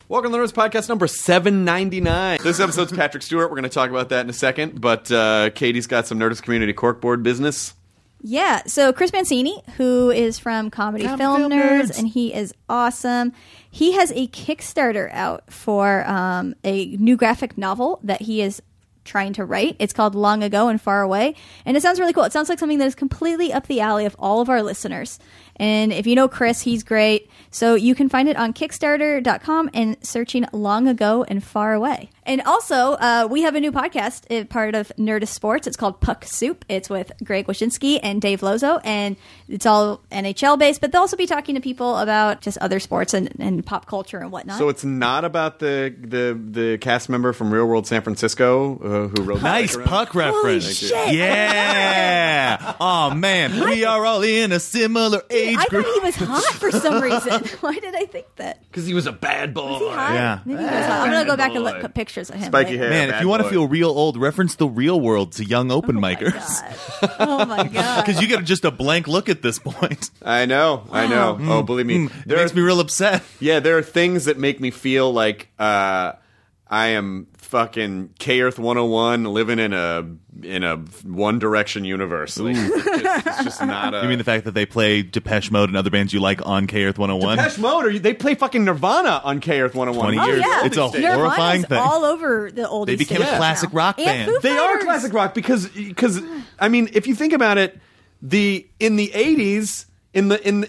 Welcome to the Nerdist Podcast number 799. This episode's Patrick Stewart. We're going to talk about that in a second, but Katie's got some Nerdist Community corkboard business. Yeah, so Chris Mancini, who is from Comedy Film Nerds, and he is awesome. He has a Kickstarter out for a new graphic novel that he is trying to write. It's called Long Ago and Far Away, and it sounds really cool. It sounds like something that is completely up the alley of all of our listeners. And if you know Chris, he's great. So you can find it on Kickstarter.com and searching Long Ago and Far Away. And also, we have a new podcast, part of Nerdist Sports. It's called Puck Soup. It's with Greg Wyshynski and Dave Lozo, and it's all NHL-based, but they'll also be talking to people about just other sports and pop culture and whatnot. So it's not about the cast member from Real World San Francisco who wrote nice Puck reference. Holy shit. Yeah. Oh, man. We are all in a similar age I group. thought he was hot for some reason. Why did I think that? Because he was a bad boy. Was he hot? Yeah. Maybe he was hot. I'm going to go back and look at pictures of him. Spiky later. hair. Man, if bad you want to boy. feel real old, reference the Real World to young open micers. Oh my god. Because you get just a blank look at this point. I know. Oh, believe me. It makes me real upset. Yeah, there are things that make me feel like I am fucking K-Earth 101 living in a One Direction universe. Like, it's just not a... You mean the fact that they play Depeche Mode and other bands you like on K-Earth 101? Depeche Mode, they play fucking Nirvana on K-Earth 101. 20 years. yeah. It's a Nirvana's horrifying thing. all over the old. They became a classic rock band. They are classic rock because I mean, if you think about it, in the 80s, in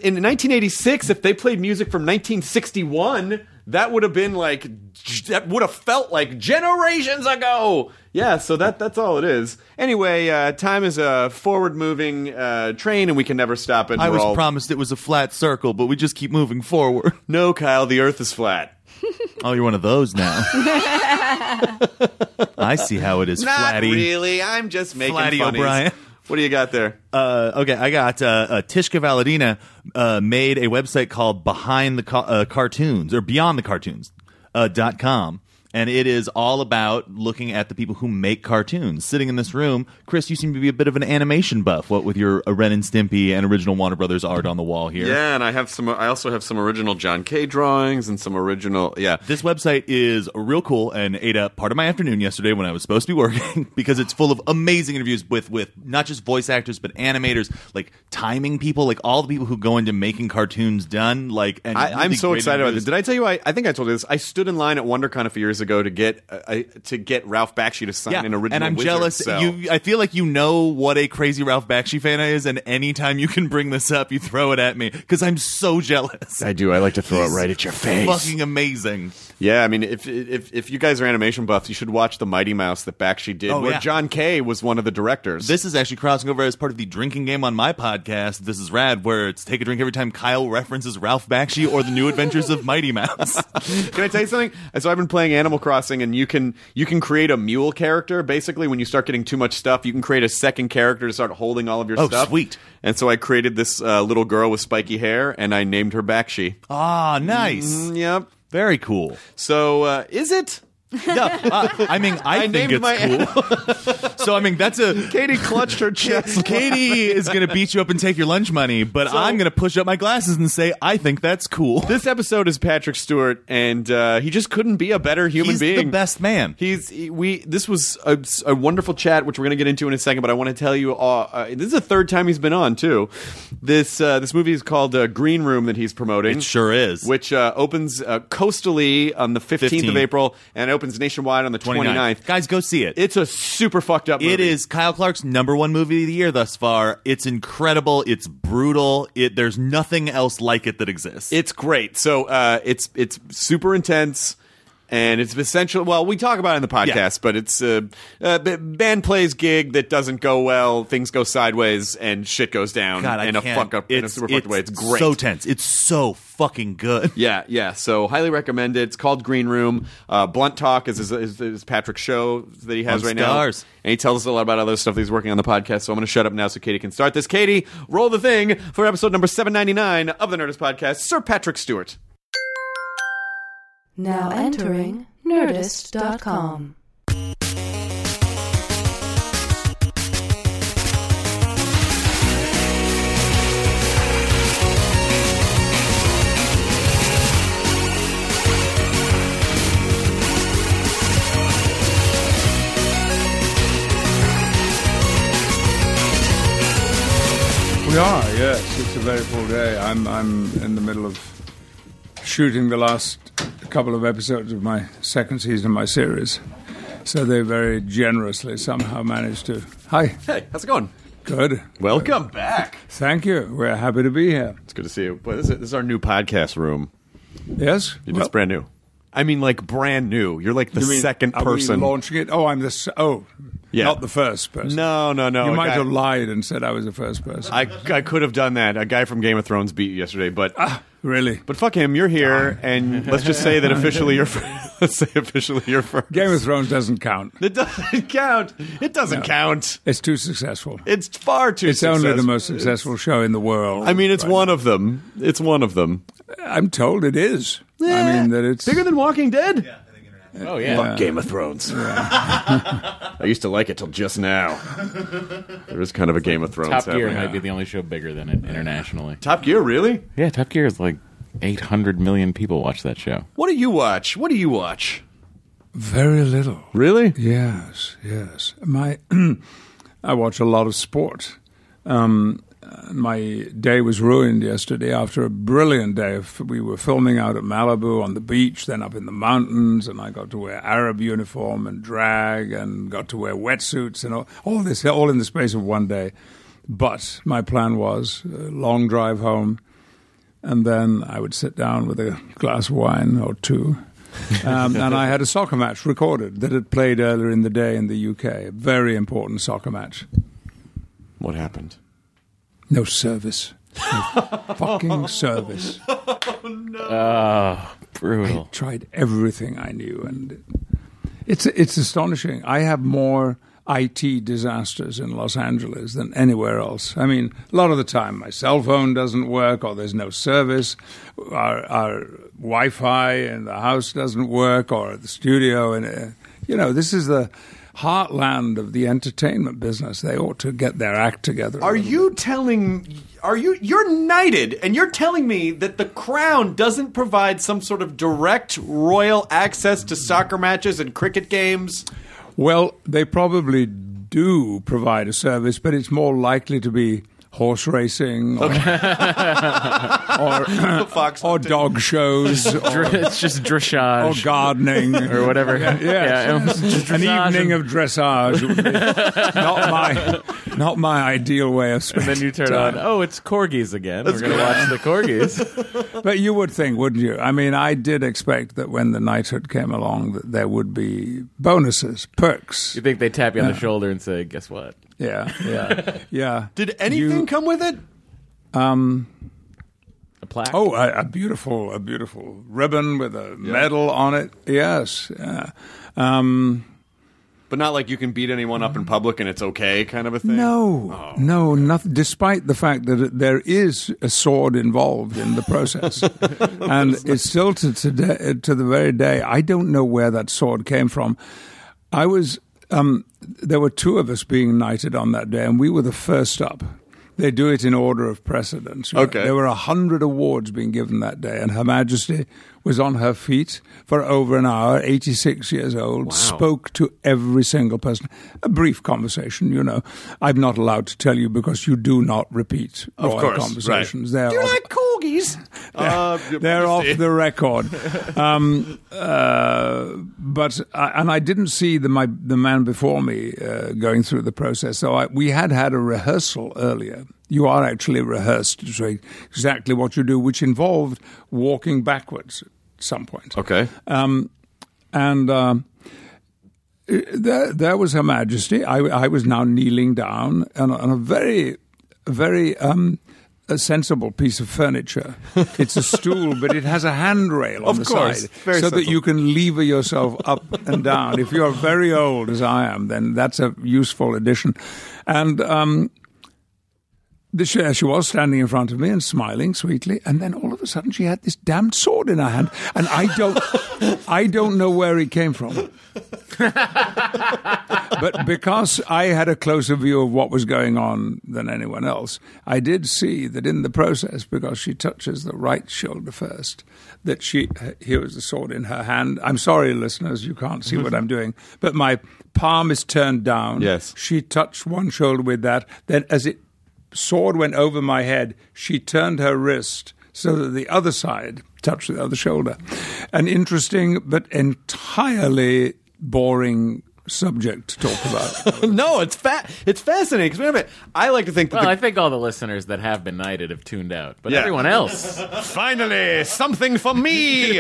1986, if they played music from 1961, that would have been like, that would have felt like generations ago. Yeah, so that's all it is. Anyway, time is a forward-moving train, and we can never stop it. I was promised it was a flat circle, but we just keep moving forward. No, Kyle, the Earth is flat. Oh, you're one of those now. I see how it is, Not Flatty. really. I'm just making Flatty funnies. O'Brien. What do you got there? Okay, I got Tishka Valadina made a website called Behind the Cartoons or Beyond the Cartoons .com. And it is all about looking at the people who make cartoons. Sitting in this room, Chris, you seem to be a bit of an animation buff. What with your Ren and Stimpy and original Warner Brothers art on the wall here. Yeah, and I also have some original John Kay drawings and some original. Yeah, This website is real cool and ate up part of my afternoon yesterday when I was supposed to be working because it's full of amazing interviews with not just voice actors but animators, like timing people, like all the people who go into making cartoons done. Like, and I'm really so great excited about interviews. this. Did I tell you? I think I told you this. I stood in line at WonderCon a few years ago to get Ralph Bakshi to sign an original. and I'm Wizard jealous. cell. I feel like you know what a crazy Ralph Bakshi fan I is, and anytime you can bring this up, you throw it at me because I'm so jealous. I do. I like to throw it right at your face. Fucking amazing. Yeah, I mean, if you guys are animation buffs, you should watch the Mighty Mouse that Bakshi did, Oh, where yeah. John Kay was one of the directors. This is actually crossing over as part of the drinking game on my podcast. This is rad, where it's take a drink every time Kyle references Ralph Bakshi or the New Adventures of Mighty Mouse. Can I tell you something? So I've been playing Animal Crossing, and you can create a mule character. Basically, when you start getting too much stuff, you can create a second character to start holding all of your Oh, stuff. sweet. And so I created this little girl with spiky hair, and I named her Bakshi. Ah, nice. Yep. Very cool. So is it? Yeah, I mean, I think named it's cool. So, I mean, that's a... Katie clutched her chest. Katie is going to beat you up and take your lunch money, but I'm going to push up my glasses and say, I think that's cool. This episode is Patrick Stewart, and he just couldn't be a better human He's being. the best man. This was a wonderful chat, which we're going to get into in a second. But I want to tell you, this is the third time he's been on too. This movie is called Green Room that he's promoting. It sure is. Which opens coastally on the 15th of April and opens nationwide on the 29th. Guys, go see it. It's a super fucked up movie. It is Kyle Clark's #1 movie of the year thus far. It's incredible. It's brutal. There's nothing else like it that exists. It's great. So it's super intense. And it's essential. Well, we talk about it in the podcast, but it's a band plays gig that doesn't go well. Things go sideways, and shit goes down God, in a fuck up in a super fucked way. It's great. So tense. It's so fucking good. Yeah. So highly recommend it. It's called Green Room. Blunt Talk is Patrick's show that he has On right Stars. now, and he tells us a lot about other stuff that he's working on the podcast. So I'm going to shut up now so Katie can start this. Katie, roll the thing for episode number 799 of the Nerdist Podcast. Sir Patrick Stewart. Now entering Nerdist.com. are, yes. It's a very full day. I'm in the middle of shooting the last couple of episodes of my second season of my series. So they very generously somehow managed to... Hi. Hey, how's it going? Good. Welcome back. Thank you. We're happy to be here. It's good to see you. Boy, this is our new podcast room. Yes? It's brand new. I mean, like, brand new. You're like the second person. Are we launching it? Oh, I'm the... Yeah. Not the first person. No. You might have lied and said I was the first person. I could have done that. A guy from Game of Thrones beat you yesterday, but... Really? But fuck him, you're here, and let's just say that officially you're first. Let's say officially you're first. Game of Thrones doesn't count. It doesn't count. It doesn't count. It's too successful. It's far too successful. It's only the most successful show in the world. I mean, it's one of them. It's one of them. I'm told it is. I mean, that it's... Bigger than Walking Dead? Yeah, I think international. Oh, yeah. Fuck Game of Thrones. I used to like it till just now. There is kind of a Game of Thrones Top Gear happening. might be the only show bigger than it internationally. Top Gear, really? Yeah, Top Gear is like 800 million people watch that show. What do you watch? Very little. Really? Yes. I watch a lot of sport. My day was ruined yesterday after a brilliant day. We were filming out at Malibu on the beach, then up in the mountains, and I got to wear Arab uniform and drag and got to wear wetsuits and all this, all in the space of one day. But my plan was a long drive home, and then I would sit down with a glass of wine or two. And I had a soccer match recorded that had played earlier in the day in the UK, a very important soccer match. What happened? No service. No fucking service. Oh, brutal. I tried everything I knew, and it's astonishing. I have more IT disasters in Los Angeles than anywhere else. I mean, a lot of the time my cell phone doesn't work, or there's no service. Our Wi-Fi in the house doesn't work, or the studio. And this is the heartland of the entertainment business. They ought to get their act together. You're knighted, and you're telling me that the Crown doesn't provide some sort of direct royal access to soccer matches and cricket games? Well, they probably do provide a service, but it's more likely to be horse racing or dog shows. It's just dressage. Or gardening. Or whatever. An evening of dressage would be not my ideal way of spending And then you turn on, it's corgis again. We're going to watch the corgis. But you would think, wouldn't you? I mean, I did expect that when the knighthood came along that there would be bonuses, perks. You think they tap you on the shoulder and say, guess what? Yeah. Did anything come with it? A plaque? Oh, a beautiful ribbon with a medal on it. Yes. But not like you can beat anyone up in public and it's okay kind of a thing? No, nothing. Despite the fact that there is a sword involved in the process. And it's still to the very day, I don't know where that sword came from. There were two of us being knighted on that day, and we were the first up. They do it in order of precedence. Okay. There were 100 awards being given that day, and Her Majesty was on her feet for over an hour, 86 years old, Wow. spoke to every single person. A brief conversation, I'm not allowed to tell you because you do not repeat Of royal course, conversations. right. They're Do you off, like corgis? they're off the record. But I didn't see the man before me going through the process. So we had a rehearsal earlier. You are actually rehearsed to say exactly what you do, which involved walking backwards at some point. Okay. There was Her Majesty. I was now kneeling down on a very, very a sensible piece of furniture. It's a stool, but it has a handrail on the side, so that you can lever yourself up and down. If you're very old, as I am, then that's a useful addition. And she was standing in front of me and smiling sweetly, and then all of a sudden she had this damned sword in her hand, and I don't know where it came from. But because I had a closer view of what was going on than anyone else, I did see that in the process, because she touches the right shoulder first, that here was the sword in her hand. I'm sorry, listeners, you can't see what I'm doing, but my palm is turned down. Yes. She touched one shoulder with that. Then as it sword went over my head, she turned her wrist so that the other side touched the other shoulder. An interesting but entirely boring subject to talk about. No, it's fascinating. Because I like to think that I think all the listeners that have been knighted have tuned out, but Yeah. everyone else. finally something for me.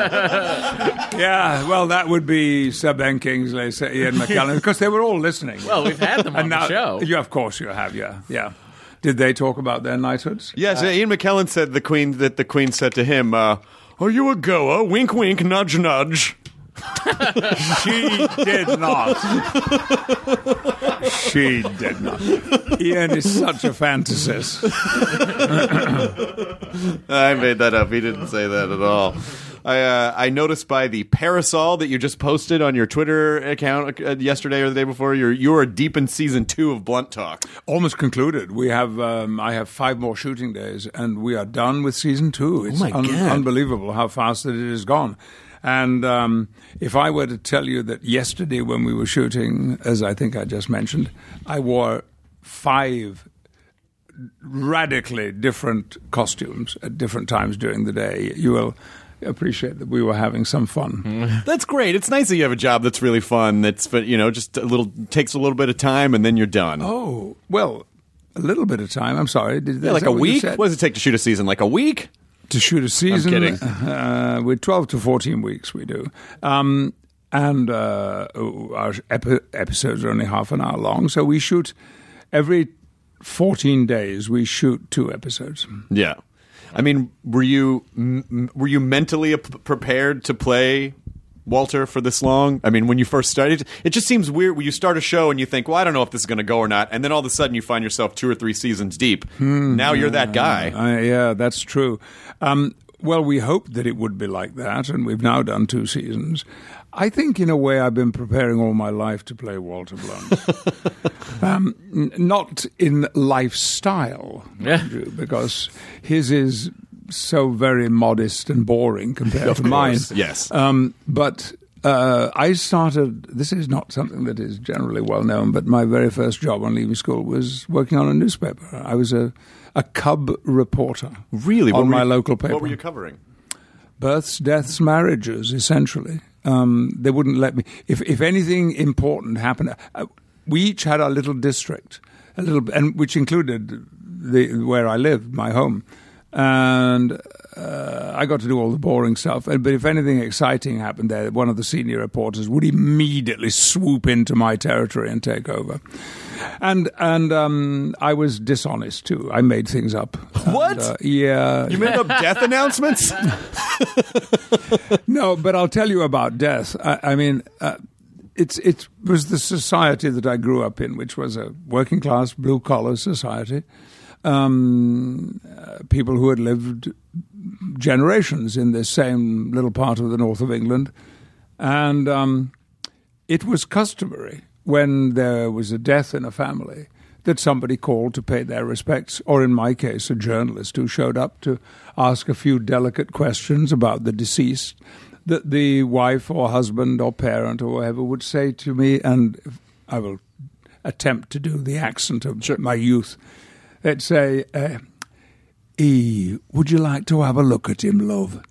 Yeah, well, that would be Sir Ben Kingsley, Sir Ian McKellen, because they were all listening. Well, we've had them on the show. Yeah, of course you have, yeah. Did they talk about their knighthoods? Yes, Ian McKellen said the Queen said to him, "Are you a goer? Wink, wink, nudge, nudge." She did not. She did not. Ian is such a fantasist. I made that up. He didn't say that at all. I noticed by the parasol that you just posted on your Twitter account yesterday or the day before, you're deep in season 2 of Blunt Talk. Almost concluded. We have. I have 5 more shooting days, and we are done with season 2. It's my God. unbelievable how fast that it has gone. And if I were to tell you that yesterday when we were shooting, as I think I just mentioned, I wore 5 radically different costumes at different times during the day, you will appreciate that we were having some fun. That's great. It's nice that you have a job that's really fun. That's just takes a little bit of time and then you're done. Oh, well, a little bit of time. I'm sorry. Like a week? What does it take to shoot a season? Like a week? To shoot a season? I'm kidding. With 12 to 14 weeks we do. And our episodes are only half an hour long, so we shoot every 14 days we shoot 2 episodes. Yeah. I mean, were you mentally prepared to play Walter for this long? I mean, when you first started, it just seems weird when you start a show and you think, well, I don't know if this is going to go or not, and then all of a sudden you find yourself 2 or 3 seasons deep. Now you're that guy. Yeah, that's true. Well, we hoped that it would be like that, and we've now done 2 seasons. I think, in a way, I've been preparing all my life to play Walter Blunt. Not in lifestyle, Andrew, because his is so very modest and boring compared to mine. Yes. But I started, this is not something that is generally well known, but my very first job on leaving school was working on a newspaper. I was a cub reporter. Really? On my local paper. What were you covering? Births, deaths, marriages, essentially. They wouldn't let me. If anything important happened, we each had our little district, and which included where I lived, my home. And I got to do all the boring stuff. But if anything exciting happened there, one of the senior reporters would immediately swoop into my territory and take over. And I was dishonest too. I made things up. What? And, yeah. You made up death announcements? No, but I'll tell you about death. I mean, it was the society that I grew up in, which was a working class, blue collar society. People who had lived generations in this same little part of the north of England. And it was customary when there was a death in a family that somebody called to pay their respects, or in my case, a journalist who showed up to ask a few delicate questions about the deceased that the wife or husband or parent or whoever would say to me, and I will attempt to do the accent of my youth. They'd say, E, would you like to have a look at him, love?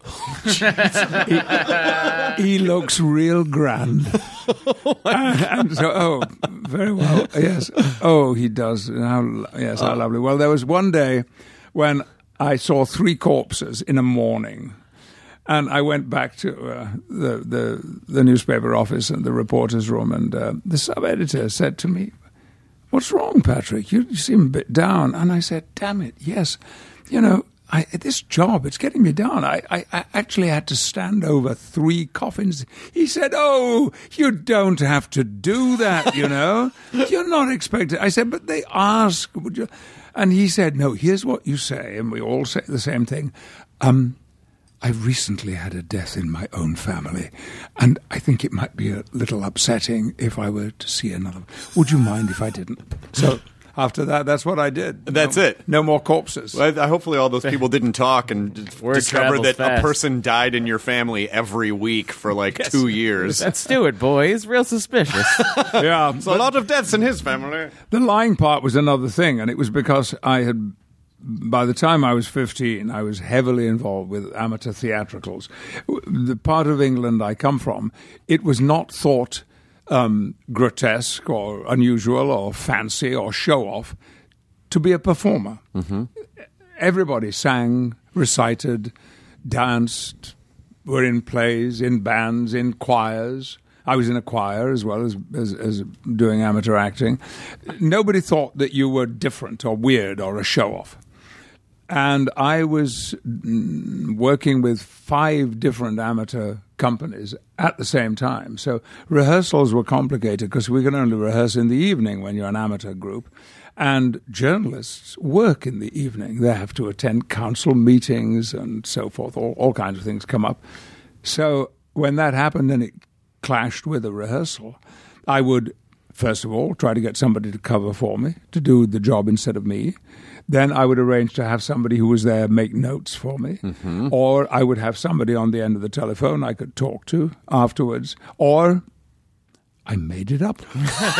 he looks real grand. And so, very well, yes. Oh, he does. How lovely. Well, there was one day when I saw 3 corpses in a morning. And I went back to the newspaper office and the reporter's room, and the sub-editor said to me, "What's wrong, Patrick? You seem a bit down." And I said, "Damn it, yes. This job, it's getting me down. I actually had to stand over 3 coffins." He said, "Oh, you don't have to do that, You're not expected." I said, "But they ask, would you?" And he said, "No, here's what you say." And we all say the same thing. I recently had a death in my own family, and I think it might be a little upsetting if I were to see another. Would you mind if I didn't? So After that, that's what I did. That's it. No more corpses. Well, hopefully all those people didn't talk and Word discover travels that fast. a person died in your family every week for like 2 years. That Stewart boy is real suspicious. Yeah, There's a lot of deaths in his family. the lying part was another thing, and it was because by the time I was 15, I was heavily involved with amateur theatricals. The part of England I come from, it was not thought grotesque or unusual or fancy or show-off to be a performer. Mm-hmm. Everybody sang, recited, danced, were in plays, in bands, in choirs. I was in a choir as well as doing amateur acting. Nobody thought that you were different or weird or a show-off. And I was working with 5 different amateur companies at the same time. So rehearsals were complicated because we can only rehearse in the evening when you're an amateur group. And journalists work in the evening. They have to attend council meetings and so forth. All kinds of things come up. So when that happened and it clashed with a rehearsal, I would, first of all, try to get somebody to cover for me, to do the job instead of me. Then I would arrange to have somebody who was there make notes for me. Mm-hmm. Or I would have somebody on the end of the telephone I could talk to afterwards. Or I made it up.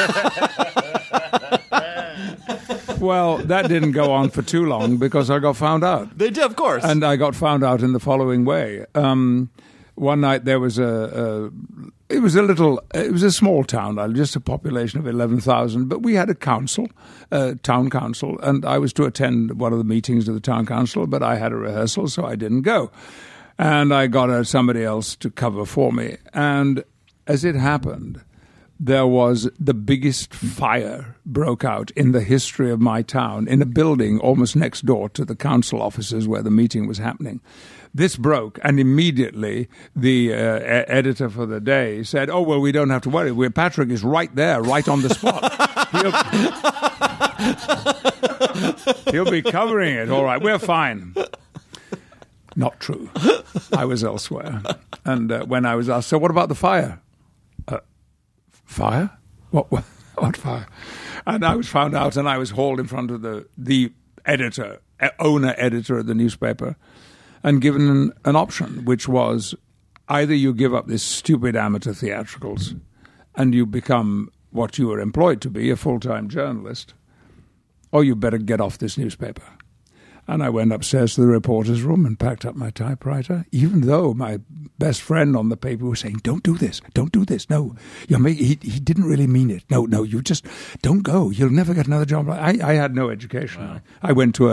Well, that didn't go on for too long because I got found out. They did, of course. And I got found out in the following way. One night there was it was a small town, just a population of 11,000, but we had a council, town council, and I was to attend one of the meetings of the town council, but I had a rehearsal, so I didn't go. And I got somebody else to cover for me. And as it happened, there was the biggest fire broke out in the history of my town in a building almost next door to the council offices where the meeting was happening. This broke, and immediately the editor for the day said, "Oh, well, we don't have to worry. Patrick is right there, right on the spot. He'll be covering it. All right, we're fine." Not true. I was elsewhere. And when I was asked, "So what about the fire?" Fire? What fire? And I was found out, and I was hauled in front of the editor, owner-editor of the newspaper, and given an option, which was either you give up this stupid amateur theatricals and you become what you were employed to be, a full-time journalist, or you better get off this newspaper. And I went upstairs to the reporter's room and packed up my typewriter, even though my best friend on the paper was saying, don't do this, no, he didn't really mean it. No, you just don't go. You'll never get another job. I had no education. Wow. I went to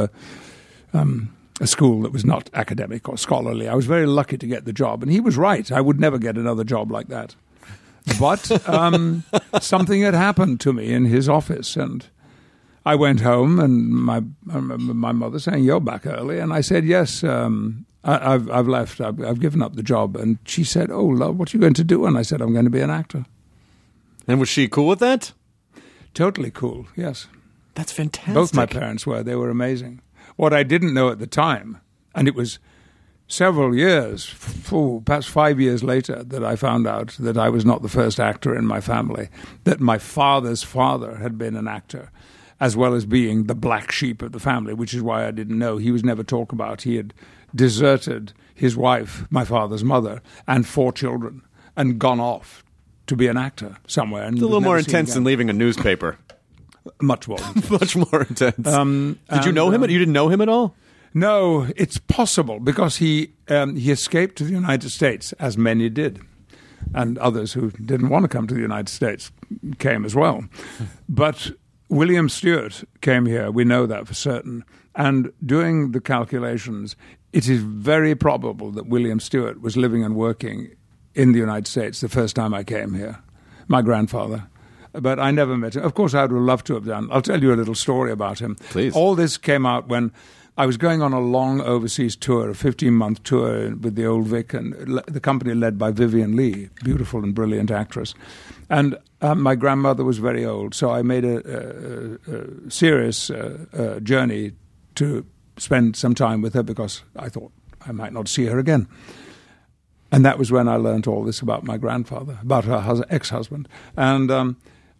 a school that was not academic or scholarly. I was very lucky to get the job. And he was right. I would never get another job like that. But something had happened to me in his office, and I went home, and my mother saying, "You're back early," and I said, "Yes, I've left. I've given up the job." And she said, "Oh, love, what are you going to do?" And I said, "I'm going to be an actor." And was she cool with that? Totally cool. Yes, that's fantastic. Both my parents were. They were amazing. What I didn't know at the time, and it was several years, perhaps 5 years later, that I found out that I was not the first actor in my family, that my father's father had been an actor, as well as being the black sheep of the family, which is why I didn't know. He was never talked about. He had deserted his wife, my father's mother, and 4 children, and gone off to be an actor somewhere. And it's a little more intense than leaving a newspaper. Much more intense. Much more intense. Did you know him? You didn't know him at all? No, it's possible, because he escaped to the United States, as many did. And others who didn't want to come to the United States came as well. But William Stewart came here, we know that for certain. And doing the calculations, it is very probable that William Stewart was living and working in the United States the first time I came here, my grandfather. But I never met him. Of course, I would have loved to have done. I'll tell you a little story about him. Please. All this came out when I was going on a long overseas tour, a 15-month tour with the Old Vic, and the company led by Vivian Leigh, beautiful and brilliant actress. And my grandmother was very old, so I made a serious journey to spend some time with her, because I thought I might not see her again. And that was when I learned all this about my grandfather, about her ex-husband. And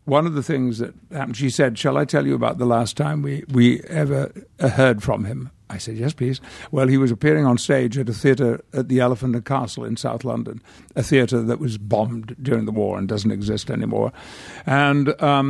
one of the things that happened, she said, "Shall I tell you about the last time we ever heard from him?" I said, "Yes, please." Well, he was appearing on stage at a theatre at the Elephant and Castle in South London, a theatre that was bombed during the war and doesn't exist anymore. And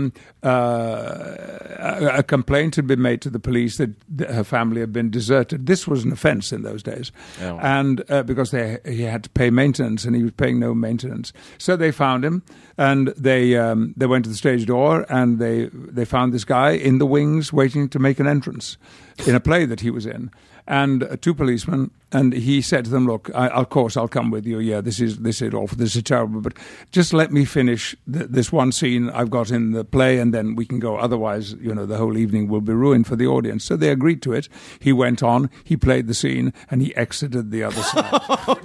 a complaint had been made to the police that her family had been deserted. This was an offence in those days. Oh. And because he had to pay maintenance and he was paying no maintenance. So they found him and they went to the stage door and they found this guy in the wings waiting to make an entrance in a play that he was in, and two policemen, and he said to them, "Look, of course I'll come with you. Yeah, this is awful. This is terrible. But just let me finish this one scene I've got in the play, and then we can go. Otherwise, the whole evening will be ruined for the audience." So they agreed to it. He went on. He played the scene, and he exited the other side,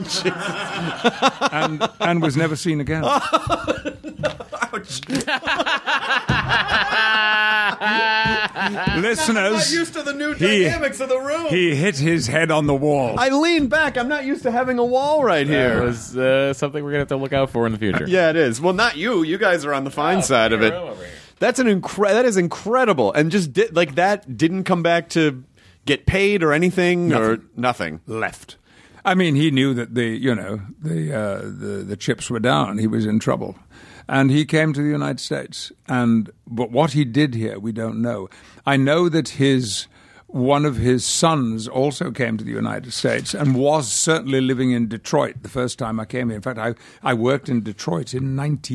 and was never seen again. Listeners, I'm not used to the new dynamics of the room. He hit his head on the wall. I leaned back. I'm not used to having a wall right here. That was something we're going to have to look out for in the future. Yeah, it is. Well, not you. You guys are on the fine side of it. That is incredible. And just that didn't come back to get paid or anything or nothing. Left. I mean, he knew that the chips were down. He was in trouble. And he came to the United States. But what he did here, we don't know. I know that one of his sons also came to the United States and was certainly living in Detroit the first time I came here. In fact, I worked in Detroit in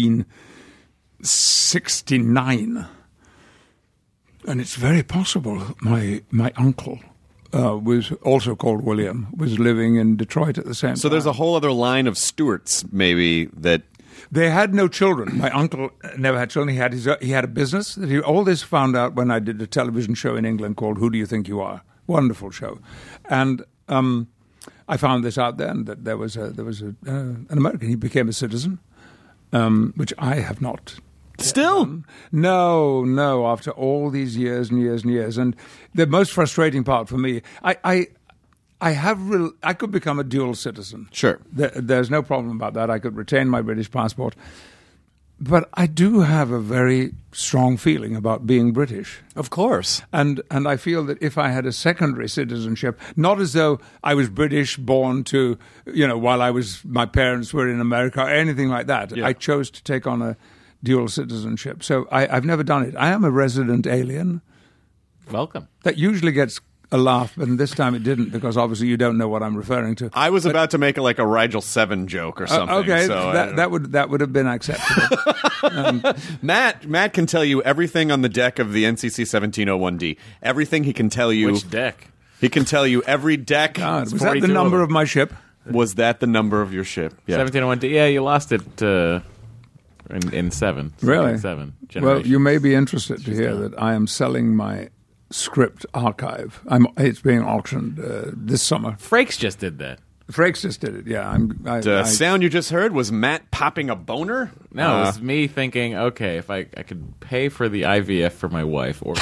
1969. And it's very possible my uncle, was also called William, was living in Detroit at the same time. So there's a whole other line of Stewarts, maybe, that... They had no children. My uncle never had children. He had a business. All this found out when I did a television show in England called Who Do You Think You Are? Wonderful show. And I found this out then, that there was an American. He became a citizen, which I have not. Still? No, after all these years and years and years. And the most frustrating part for me, I could become a dual citizen. Sure. There's no problem about that. I could retain my British passport. But I do have a very strong feeling about being British. Of course. And I feel that if I had a secondary citizenship, not as though I was British born to, while my parents were in America or anything like that. Yeah. I chose to take on a dual citizenship. So I've never done it. I am a resident alien. Welcome. That usually gets a laugh, but this time it didn't, because obviously you don't know what I'm referring to. I was about to make like a Rigel 7 joke or something. Okay, so that would have been acceptable. Matt can tell you everything on the deck of the NCC 1701D. Everything he can tell you. Which deck? He can tell you every deck. God, was that the number of my ship? Was that the number of your ship? Yeah. 1701D. Yeah, you lost it in 7. Really? 7. Well, you may be interested to hear that I am selling my script archive. It's being auctioned this summer. Frakes just did that. Frakes just did it, yeah. The sound you just heard was Matt popping a boner? No, it was me thinking, okay, if I could pay for the IVF for my wife or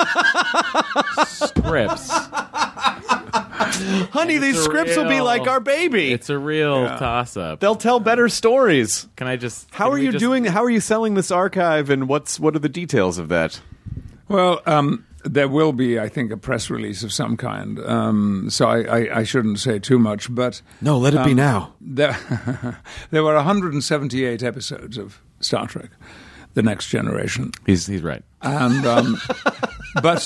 scripts. Honey, these scripts will be like our baby. It's a real toss-up. They'll tell better stories. Can I just... How are you selling this archive, and what are the details of that? Well, there will be, I think, a press release of some kind, so I shouldn't say too much. But no, let it be now. There were 178 episodes of Star Trek, The Next Generation. He's right. And but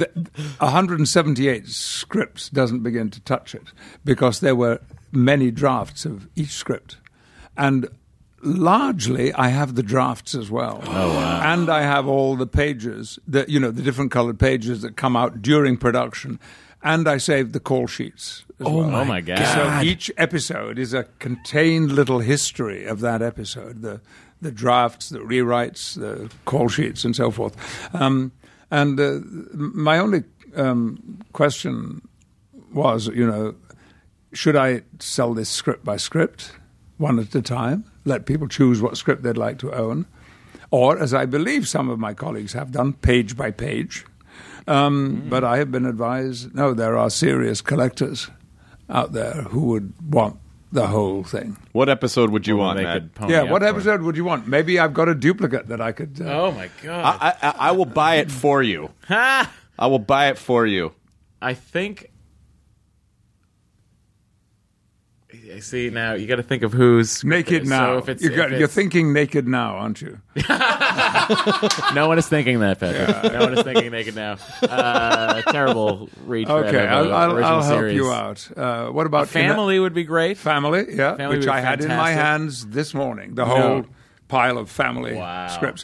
178 scripts doesn't begin to touch it, because there were many drafts of each script, and largely, I have the drafts as well. Oh, wow. And I have all the pages, the different colored pages that come out during production. And I saved the call sheets as well. Oh, my God. So each episode is a contained little history of that episode. The drafts, the rewrites, the call sheets, and so forth. My only question was, should I sell this script by script, one at a time? Let people choose what script they'd like to own, or, as I believe some of my colleagues have done, page by page. But I have been advised, no, there are serious collectors out there who would want the whole thing. What episode would you want, They Matt? could pony Yeah, up what for it. episode would you want? Maybe I've got a duplicate that I could... Oh my god! I will buy it for you. Ha! I will buy it for you. I think. I see now. You got to think of who's Naked so Now. If it's, You're thinking Naked Now, aren't you? no one is thinking that, Patrick. No one is thinking naked now. Terrible retread. Okay, of a I'll original help series. you out. What about... Family would be great. Family, yeah, Family which would be I had in my fantastic. hands this morning. The whole pile of family Wow. scripts.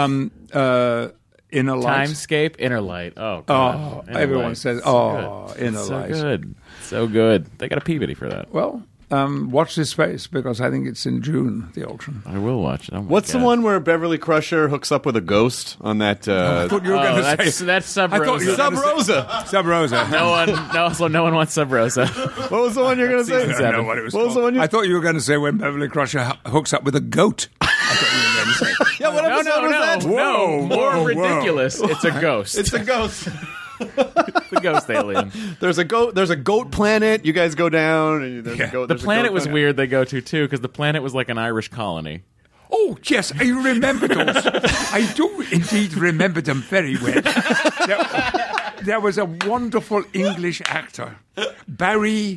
Inner Light. Timescape, Inner Light. Oh, Oh, God. Inner everyone Light. says, So good. Inner so Light. good, so good. They got a Peabody for that. Well, watch this space because I think it's in June, the Ultron. I will watch it. Oh my What's the God. one where Beverly Crusher hooks up with a ghost on that? I thought you were going to that's say that's Sub I thought you were Rosa. Sub Rosa. Sub Rosa. No one wants Sub Rosa. What was the one you're going to say? I don't know what it was What was the called. one you- I thought you were going to say when Beverly Crusher hooks up with a goat. I thought you were going to say. Yeah, what episode was that? Whoa, More whoa, whoa. ridiculous. It's a ghost. It's a ghost. the ghost alien. There's a goat. There's a goat planet. You guys go down, and there's a goat. The there's a planet goat was planet. weird. They go to too because the planet was like an Irish colony. Oh, yes, I remember those. I do indeed remember them very well. There was a wonderful English actor, Barry.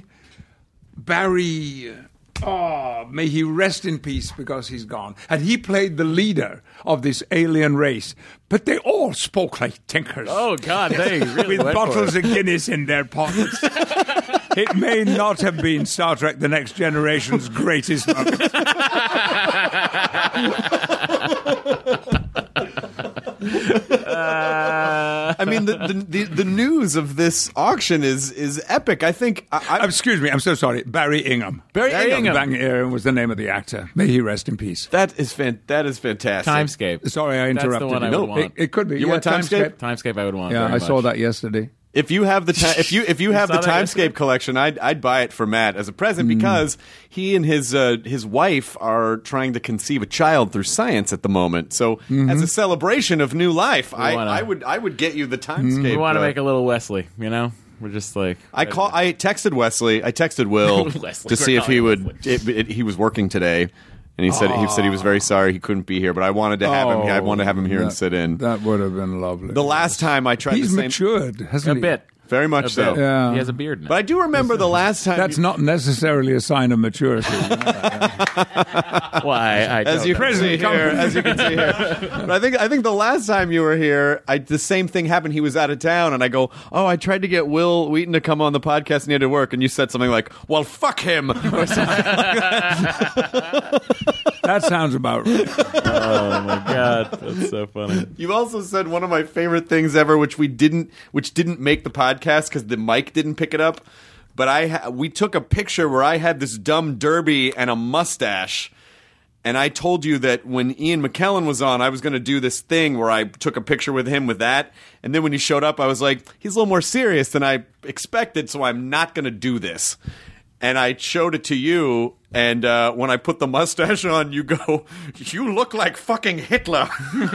Oh, may he rest in peace because he's gone. And he played the leader of this alien race. But they all spoke like tinkers. Oh God, they really With went bottles for it. of Guinness in their pockets. It may not have been Star Trek The Next Generation's greatest moment. I mean, the news of this auction is epic. I think. Excuse me, I'm so sorry. Barry Ingham. Barry Ingham. Barry Ingham was the name of the actor. May he rest in peace. That is fantastic. Timescape. Sorry, I That's the interrupted one I you. would want. It could be. You want Timescape? Timescape, I would want. Yeah, very I saw much. that yesterday. If you have the if you have the saw that yesterday? Timescape collection, I'd buy it for Matt as a present because he and his wife are trying to conceive a child through science at the moment. So as a celebration of new life, I would get you the Timescape. We want to make a little Wesley. You know, we're just like I texted Wesley. I texted Will Wesley, to see we're if he calling would. He was working today, and he said he was very sorry he couldn't be here. But I wanted to have him. I wanted to have him here and sit in. That would have been lovely. The last time I tried He's the same, matured, hasn't a he? bit. very much A so. bit. Yeah. He has a beard now. But I do remember the last time. That's not necessarily a sign of maturity. Why? I As don't you know. can see here, as you can see here. But I think the last time you were here, the same thing happened. He was out of town, and I go, "Oh, I tried to get Will Wheaton to come on the podcast, and he had to work." And you said something like, "Well, fuck him." Or something. That sounds about right. Oh my God, that's so funny. You also said one of my favorite things ever, which didn't make the podcast because the mic didn't pick it up. But we took a picture where I had this dumb derby and a mustache. And I told you that when Ian McKellen was on, I was going to do this thing where I took a picture with him with that. And then when he showed up, I was like, he's a little more serious than I expected, so I'm not going to do this. And I showed it to you, and when I put the mustache on, you go, "You look like fucking Hitler."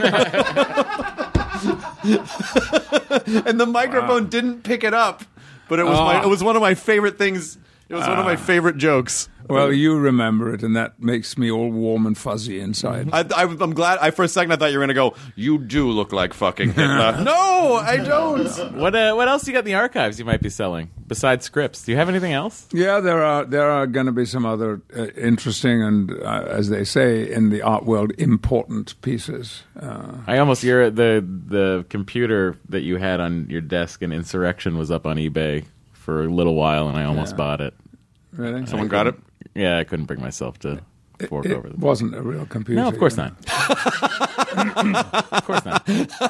And the microphone didn't pick it up, but it was it was one of my favorite things. It was one of my favorite jokes. Well, you remember it, and that makes me all warm and fuzzy inside. I'm glad. For a second, I thought you were going to go, "You do look like fucking Hitler." No, I don't. What else you got in the archives you might be selling besides scripts? Do you have anything else? Yeah, there are going to be some other interesting and, as they say in the art world, important pieces. I almost the computer that you had on your desk in Insurrection was up on eBay for a little while, and I almost bought it. Really? Someone got it. Yeah, I couldn't bring myself to fork over It them. wasn't a real computer. No, of course you know. not. Of course not.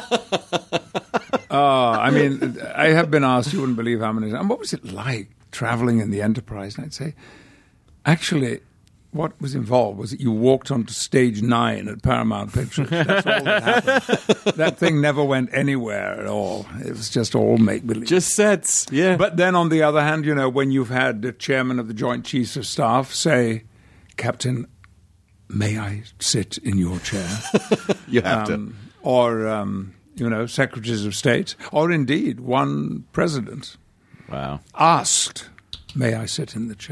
I mean, I have been asked, you wouldn't believe how many times, what was it like traveling in the Enterprise? And I'd say, actually, what was involved was that you walked onto stage 9 at Paramount Pictures. That's all that happened. That thing never went anywhere at all. It was just all make-believe. Just sets. Yeah. But then on the other hand, you know, when you've had the chairman of the Joint Chiefs of Staff say, "Captain, may I sit in your chair?" you have to. Or, you know, secretaries of state, or indeed one president Wow. asked, "May I sit in the chair?"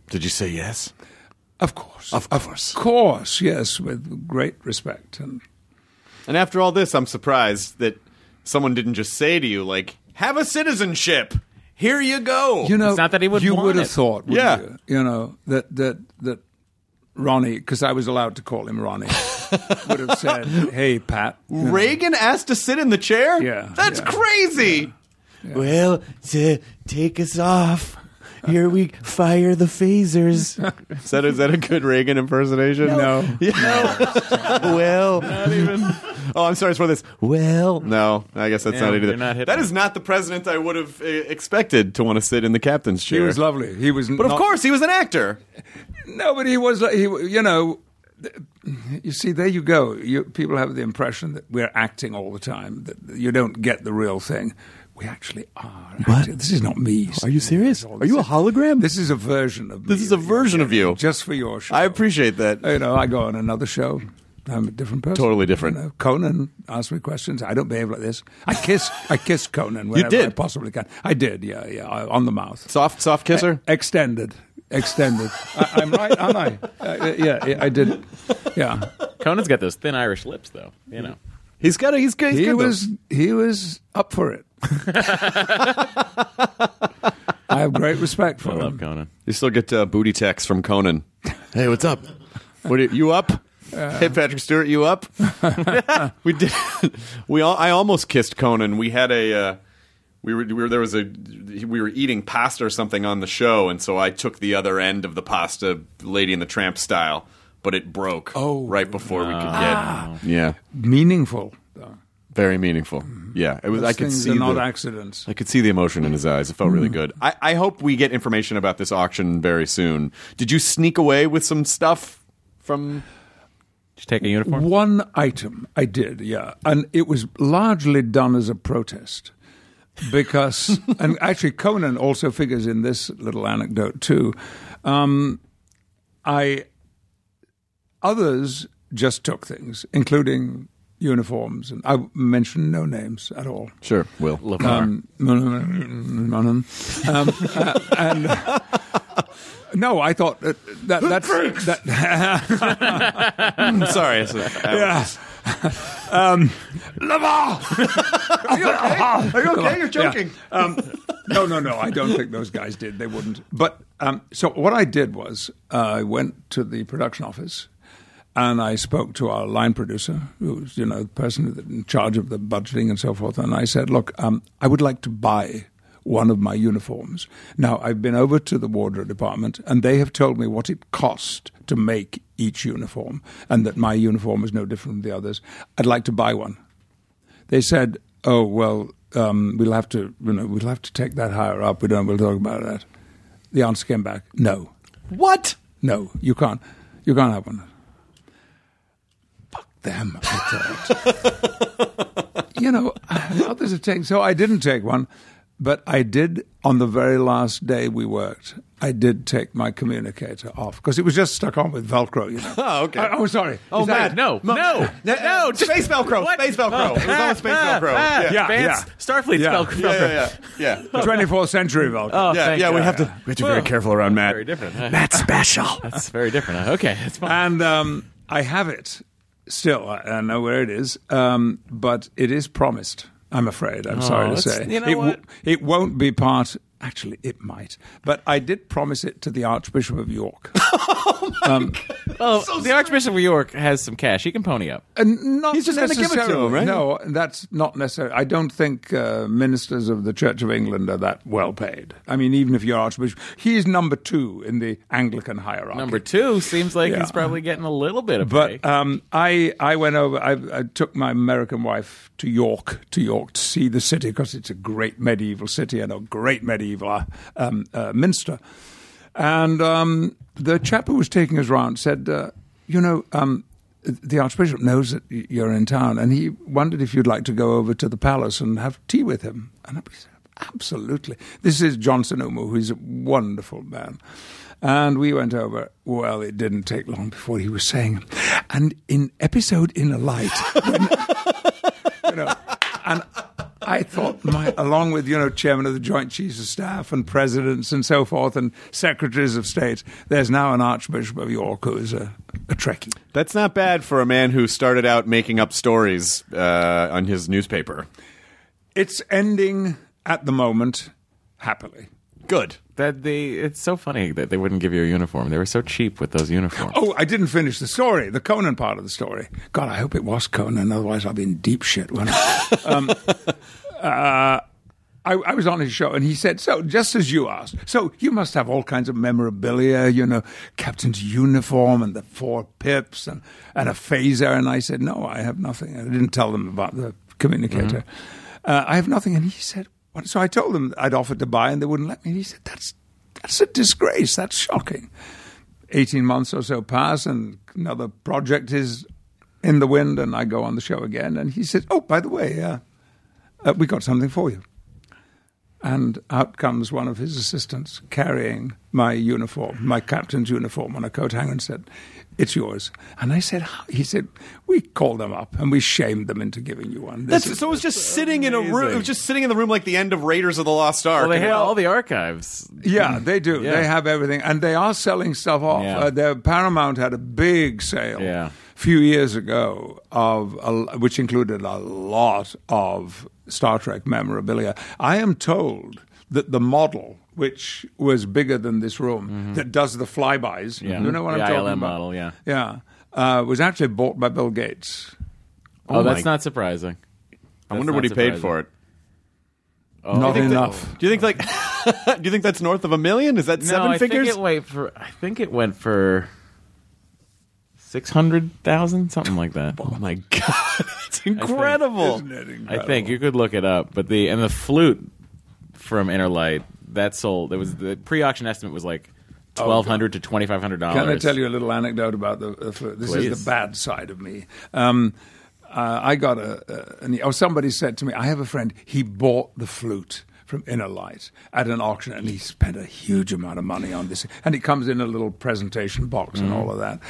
Did you say yes? Of course. Of course. Of course, yes, with great respect. And after all this, I'm surprised that someone didn't just say to you, like, have a citizenship. Here you go. You know, It's not that he would you want would have it. thought, wouldn't Yeah. you know, that Ronnie, because I was allowed to call him Ronnie, would have said, hey, Pat. you know, Reagan asked to sit in the chair? Yeah, That's yeah. crazy. Well, to take us off, here we fire the phasers. Is that a good Reagan impersonation? No. Well, not even. Oh, I'm sorry for this. Well, no, I guess that's Yeah, not it either. you're not hitting That it. is not the president I would have expected to want to sit in the captain's He chair. was lovely. He was But of course, he was an actor. No, but he was, you know, you see, there you go. People have the impression that we're acting all the time, that you don't get the real thing. We actually are. Acting. This is not me. Are you serious? Are you a hologram? This is a version of me. This is a version of you. Just for your show. I appreciate that. You know, I go on another show. I'm a different person. Totally different. You know, Conan asks me questions. I don't behave like this. I kiss Conan whenever did? I possibly can. I did, yeah, on the mouth. Soft kisser? Extended. I'm right, aren't I? Yeah, I did. Yeah. Conan's got those thin Irish lips, though. You know. He's good. He's He good, was up for it. I have great respect for I him. love Conan. You still get booty texts from Conan. Hey, what's up? You up? Hey, Patrick Stewart, you up? We did. I almost kissed Conan. We had a. We were eating pasta or something on the show, and so I took the other end of the pasta, Lady and the Tramp style, but it broke. Right before we could get. Yeah, Meaningful, though. very meaningful. Yeah, it was. Those I could things see are not the accidents. I could see the emotion in his eyes. It felt really good. I hope we get information about this auction very soon. Did you sneak away with some stuff from? Did you take a uniform? One item I did, yeah, and it was largely done as a protest. Because, and actually Conan also figures in this little anecdote too. Others just took things, including uniforms, and I mentioned no names at all. Sure, Will. LeVar. And no, I thought that's Sorry. yeah. LeVar! Are you okay? You're joking. No. I don't think those guys did. They wouldn't. But so what I did was I went to the production office and I spoke to our line producer, who's the person in charge of the budgeting and so forth. And I said, "Look, I would like to buy one of my uniforms. Now, I've been over to the wardrobe department, and they have told me what it cost to make each uniform, and that my uniform is no different from the others. I'd like to buy one." They said, "Oh, well, we'll have to take that higher up. We'll talk about that." The answer came back, "No, What? no, you can't have one." Fuck them, I thought. Others have taken. So I didn't take one. But I did, on the very last day we worked, I did take my communicator off because it was just stuck on with Velcro, Oh, okay. Sorry. Oh, Is that Matt, it? No. Space Velcro. What? Space Velcro. It was on Space Velcro. Yeah. Advanced Starfleet Yeah. Velcro. Yeah. 24th century Velcro. Oh, Yeah, thank we God. have to be very careful around Matt. Very different. Matt's special. That's very different. Okay, that's fine. And I have it still. I know where it is, but it is promised. I'm afraid. I'm sorry to say. You know what? It won't be part. Actually, it might. But I did promise it to the Archbishop of York. The Archbishop of York has some cash. He can pony up. And not He's just gonna give it to necessarily. him, right? No, that's not necessary. I don't think ministers of the Church of England are that well paid. I mean, even if you're Archbishop, he's number 2 in the Anglican hierarchy. Number 2 seems like Yeah. he's probably getting a little bit of But pay. I went over. I took my American wife to York to see the city because it's a great medieval city and a great medieval minster. And the chap who was taking us around said, the Archbishop knows that you're in town, and he wondered if you'd like to go over to the palace and have tea with him. And I said, absolutely. This is John Sununu, who's a wonderful man. And we went over. Well, it didn't take long before he was saying, and in episode In a Light, and I thought, along with, chairman of the Joint Chiefs of Staff and presidents and so forth and secretaries of state, there's now an Archbishop of York who is a Trekkie. That's not bad for a man who started out making up stories on his newspaper. It's ending at the moment happily. Good. It's so funny that they wouldn't give you a uniform. They were so cheap with those uniforms. Oh, I didn't finish the story, the Conan part of the story. God, I hope it was Conan, otherwise I'll be in deep shit. I was on his show, and he said, so, just as you asked, so you must have all kinds of memorabilia, captain's uniform and the 4 pips and a phaser. And I said, no, I have nothing. I didn't tell them about the communicator. I have nothing. And he said, what? So I told them I'd offered to buy, and they wouldn't let me. And he said, that's a disgrace. That's shocking. 18 months or so pass, and another project is in the wind, and I go on the show again. And he said, oh, by the way, we got something for you. And out comes one of his assistants carrying my uniform, my captain's uniform on a coat hanger, and said, it's yours. And I said, how? He said, we called them up and we shamed them into giving you one. So it was just sitting in a room. It was just sitting in the room like the end of Raiders of the Lost Ark. Well, they have all the archives. Yeah, they do. Yeah. They have everything. And they are selling stuff off. Yeah. Paramount had a big sale a few years ago, which included a lot of Star Trek memorabilia. I am told that the model, which was bigger than this room, that does the flybys, you know what I'm talking ILM about? Model, was actually bought by Bill Gates. Oh, that's not surprising. I wonder what he paid for it. Oh. Not enough. Do you think do you think that's north of $1 million? Is that seven figures? I think it went for 600,000, something like that. Oh my god, it's incredible! Isn't it incredible? I think you could look it up, but the flute from Interlight that sold. It was the pre-auction estimate was like $1,200 to $2,500. Can I tell you a little anecdote about the flute? This is the bad side of me. I got somebody said to me, I have a friend, he bought the flute from Interlight at an auction, and he spent a huge amount of money on this. And it comes in a little presentation box and all of that.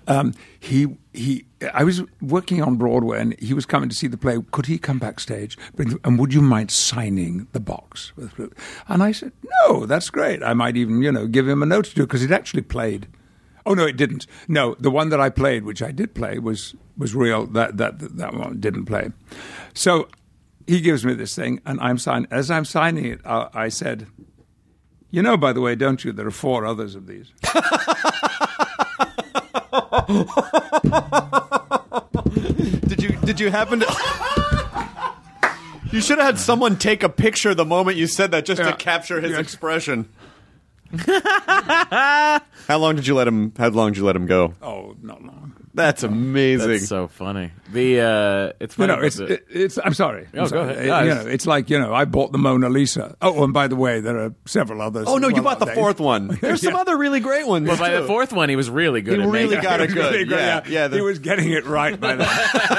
I was working on Broadway, and he was coming to see the play. Could he come backstage? And would you mind signing the box with the flute? And I said, no, that's great. I might even, give him a note to do, because it actually played. Oh, no, it didn't. No, the one that I played, which I did play, was real. That one didn't play. So he gives me this thing, and as I'm signing it, I said, by the way, don't you, there are 4 others of these. Did you happen to... You should have had someone take a picture the moment you said that just to capture his expression. How long did you let him go? Oh, not long. That's amazing. That's so funny. It's funny. It's. I'm sorry. Go ahead. It's like I bought the Mona Lisa. Oh, and by the way, there are several others. Oh no, you bought the 4th one. There's some other really great ones. But by the 4th one, he was really good. He really got it good. Really yeah. He was getting it right by then.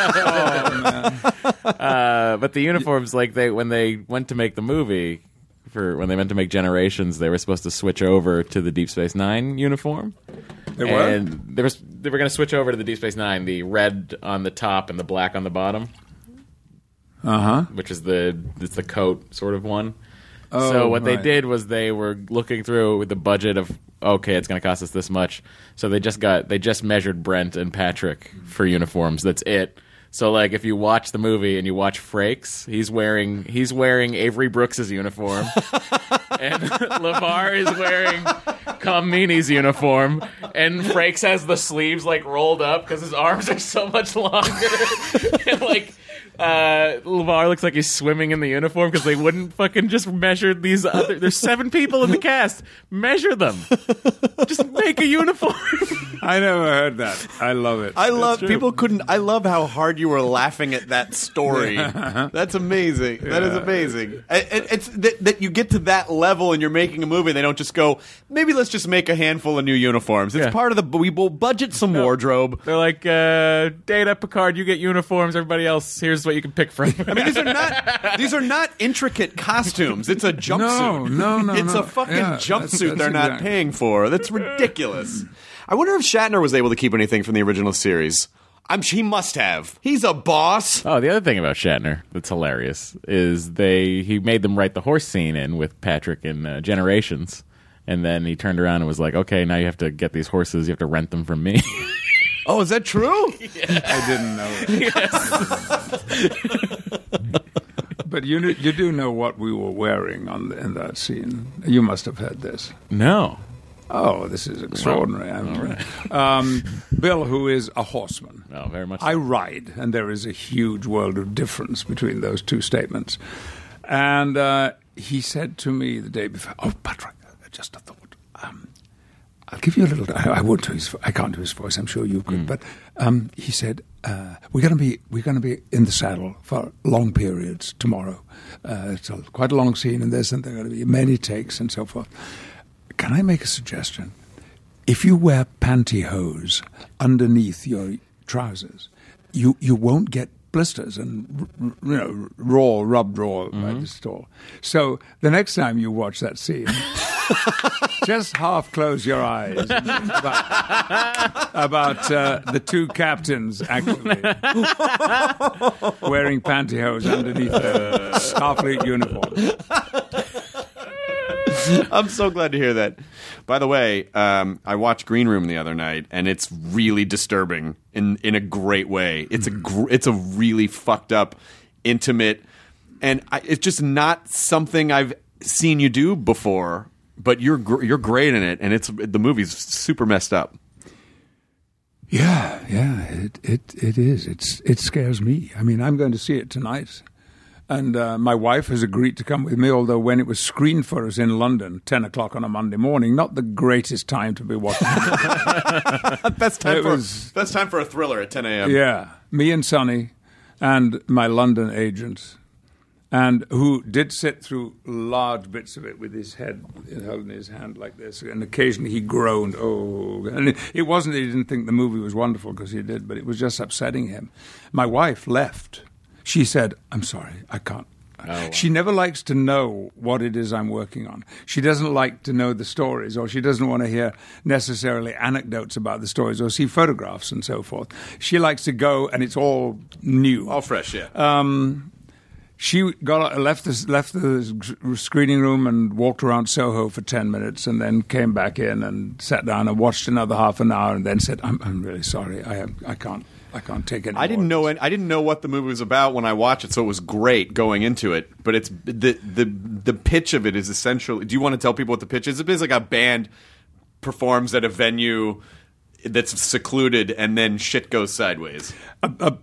But the uniforms, when they went to make the movie. When they went to make Generations, they were supposed to switch over to the Deep Space Nine uniform. They were? And they were going to switch over to the Deep Space Nine, the red on the top and the black on the bottom. Which is it's the coat sort of one. Oh, so what they did was they were looking through with the budget of, okay, it's going to cost us this much. So they just measured Brent and Patrick for uniforms. That's it. So, if you watch the movie and you watch Frakes, he's wearing Avery Brooks's uniform, and LeVar is wearing Com Meaney's uniform, and Frakes has the sleeves rolled up because his arms are so much longer, and LeVar looks like he's swimming in the uniform because they wouldn't fucking just measure these other. There's 7 people in the cast. Measure them. Just make a uniform. I never heard that. I love it. I love how hard you were laughing at that story. That's amazing. Yeah. That is amazing. It's that you get to that level and you're making a movie. And they don't just go, maybe let's just make a handful of new uniforms. It's part of we will budget some wardrobe. They're like, Data, Picard, you get uniforms. Everybody else, here's what you can pick from. I mean, these are not intricate costumes. It's a jumpsuit. No. It's a fucking jumpsuit they're not paying for. That's ridiculous. I wonder if Shatner was able to keep anything from the original series. He must have. He's a boss. Oh, the other thing about Shatner that's hilarious is he made them write the horse scene in with Patrick in Generations, and then he turned around and was like, "Okay, now you have to get these horses. You have to rent them from me." Oh, is that true? I didn't know it. But you do know what we were wearing in that scene. You must have heard this. No. Oh, this is extraordinary. Bill, who is a horseman. Oh, very much so. I ride, and there is a huge world of difference between those two statements. And he said to me the day before, "Oh, Patrick, just a thought. I'll give you a little. I can't do his voice. I'm sure you could. But he said, we're going to be in the saddle for long periods tomorrow. It's quite a long scene, and there are going to be many takes and so forth. Can I make a suggestion? If you wear pantyhose underneath your trousers, you won't get blisters and rubbed raw by the store. So the next time you watch that scene, just half close your eyes about the two captains actually wearing pantyhose underneath their Starfleet uniforms." I'm so glad to hear that. By the way, I watched Green Room the other night, and it's really disturbing in a great way. It's it's a really fucked up, intimate, and it's just not something I've seen you do before. But you're great in it, and the movie's super messed up. Yeah, it is. It scares me. I mean, I'm going to see it tonight. And my wife has agreed to come with me, although when it was screened for us in London, 10 o'clock on a Monday morning, not the greatest time to be watching it. Best time for a thriller at 10 a.m. Yeah. Me and Sonny and my London agent, and who did sit through large bits of it with his head held in his hand like this, and occasionally he groaned, oh. And it wasn't that he didn't think the movie was wonderful, because he did, but it was just upsetting him. My wife left. She said, "I'm sorry, I can't." Oh, wow. She never likes to know what it is I'm working on. She doesn't like to know the stories, or she doesn't want to hear necessarily anecdotes about the stories or see photographs and so forth. She likes to go, and it's all new. All fresh, yeah. She left the screening room and walked around Soho for 10 minutes, and then came back in and sat down and watched another half an hour, and then said, I'm really sorry, I can't take it. I didn't know what the movie was about when I watched it, so it was great going into it. But it's the pitch of it is essentially. Do you want to tell people what the pitch is? It's like a band performs at a venue that's secluded, and then shit goes sideways. A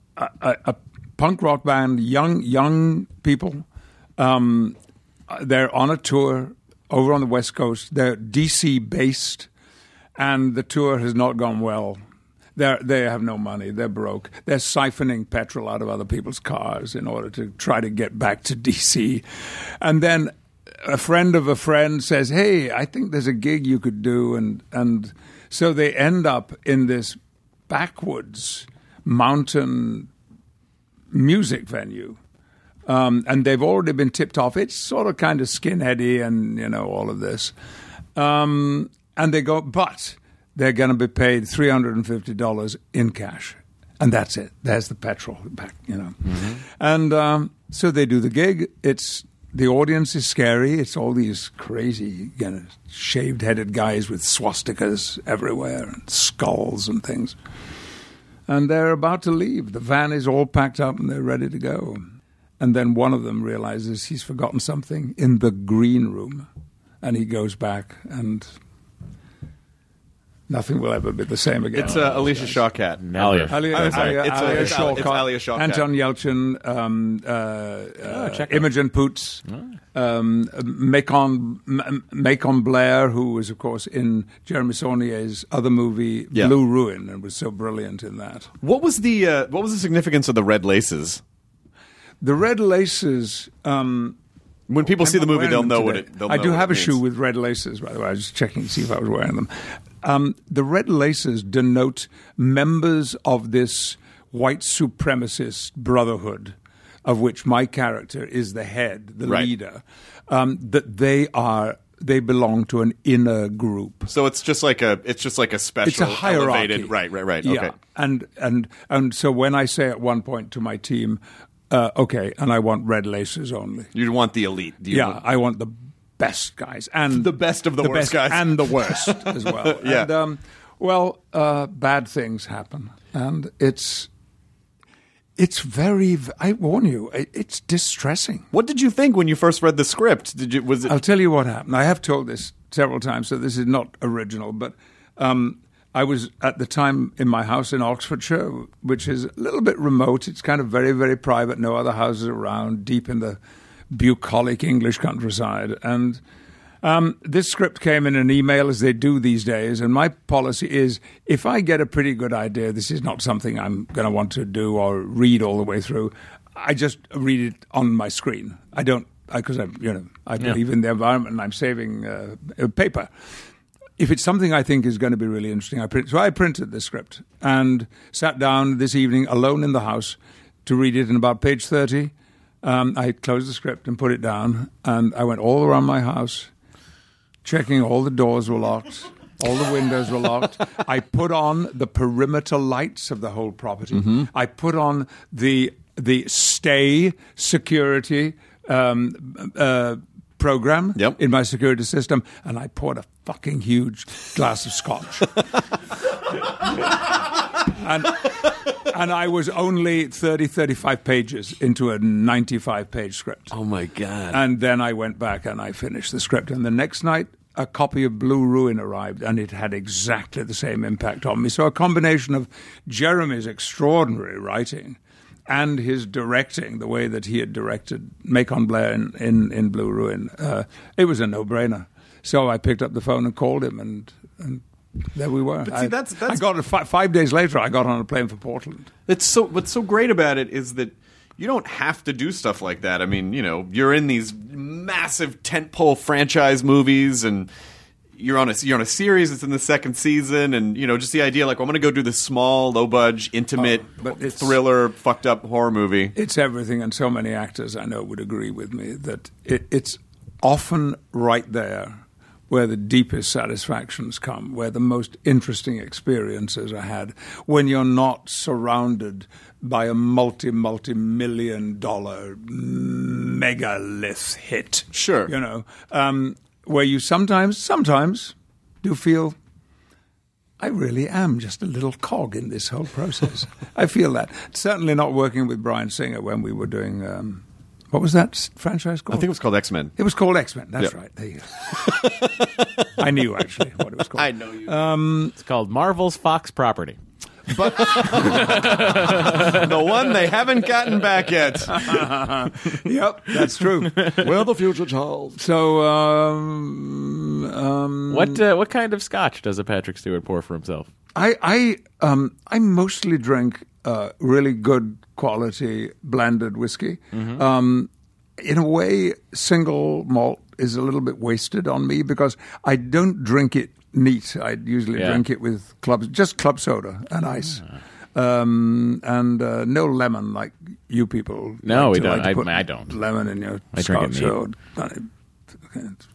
punk rock band, young people. They're on a tour over on the West Coast. They're DC based, and the tour has not gone well. They have no money. They're broke. They're siphoning petrol out of other people's cars in order to try to get back to D.C. And then a friend of a friend says, "Hey, I think there's a gig you could do." And so they end up in this backwoods mountain music venue. And they've already been tipped off. It's sort of kind of skinheady and, all of this. And they go, but they're going to be paid $350 in cash. And that's it. There's the petrol back, Mm-hmm. And so they do the gig. The audience is scary. It's all these crazy, shaved-headed guys with swastikas everywhere and skulls and things. And they're about to leave. The van is all packed up and they're ready to go. And then one of them realizes he's forgotten something in the green room. And he goes back, and nothing will ever be the same again. It's Alicia Shawkat. Never. Alia Shawkat, Alia Shawkat. Anton Yelchin, Imogen Poots, Macon Blair, who was, of course, in Jeremy Saulnier's other movie, Blue Ruin, and was so brilliant in that. What was the significance of the red laces? The red laces. When people see the movie, they'll know what it. I do have a shoe with red laces, by the way. I was just checking to see if I was wearing them. The red laces denote members of this white supremacist brotherhood, of which my character is the head, the leader. That they are they belong to an inner group. So it's just like a special, it's a hierarchy. Elevated, right. Yeah. Okay. And so when I say at one point to my team, okay, and I want red laces only. You want the elite. I want the best guys and the best of the worst guys and the worst as well. Yeah. And, bad things happen, and it's very. I warn you, it's distressing. What did you think when you first read the script? I'll tell you what happened. I have told this several times, so this is not original, but I was at the time in my house in Oxfordshire, which is a little bit remote. It's kind of very, very private, no other houses around, deep in the bucolic English countryside. And this script came in an email, as they do these days, and my policy is, if I get a pretty good idea, this is not something I'm going to want to do or read all the way through, I just read it on my screen. I don't, because I believe in the environment and I'm saving paper. If it's something I think is going to be really interesting, so I printed the script and sat down this evening alone in the house to read it. And about page 30, I closed the script and put it down, and I went all around my house, checking all the doors were locked, all the windows were locked. I put on the perimeter lights of the whole property. Mm-hmm. I put on the stay security program in my security system, and I poured a fucking huge glass of scotch. And I was only 35 pages into a 95-page script. Oh, my God. And then I went back and I finished the script. And the next night, a copy of Blue Ruin arrived, and it had exactly the same impact on me. So a combination of Jeremy's extraordinary writing and his directing, the way that he had directed Macon Blair in Blue Ruin, it was a no-brainer. So I picked up the phone and called him, and there we were. But see, that's I got it 5 days later. I got on a plane for Portland. What's so great about it is that you don't have to do stuff like that. I mean, you're in these massive tentpole franchise movies, and you're on a series that's in the second season, and just the idea, like, I'm going to go do this small, low budge, intimate, thriller, fucked up horror movie. It's everything, and so many actors I know would agree with me that it's often right there where the deepest satisfactions come, where the most interesting experiences are had, when you're not surrounded by a multi-million-dollar megalith hit. Sure. Where you sometimes do feel, I really am just a little cog in this whole process. I feel that. Certainly not working with Bryan Singer when we were doing... what was that franchise called? I think it was called X-Men. It was called X-Men. That's right. There you go. I knew, actually, what it was called. I know you. It's called Marvel's Fox Property. But the one they haven't gotten back yet. Yep, that's true. Well, the future, Charles. So, what kind of scotch does a Patrick Stewart pour for himself? I mostly drink really good quality blended whiskey. Mm-hmm. In a way, single malt is a little bit wasted on me because I don't drink it neat. I usually drink it with just club soda and ice. And no lemon like you people. No, like we don't. Like I don't. Lemon in your I drink scotch. it neat.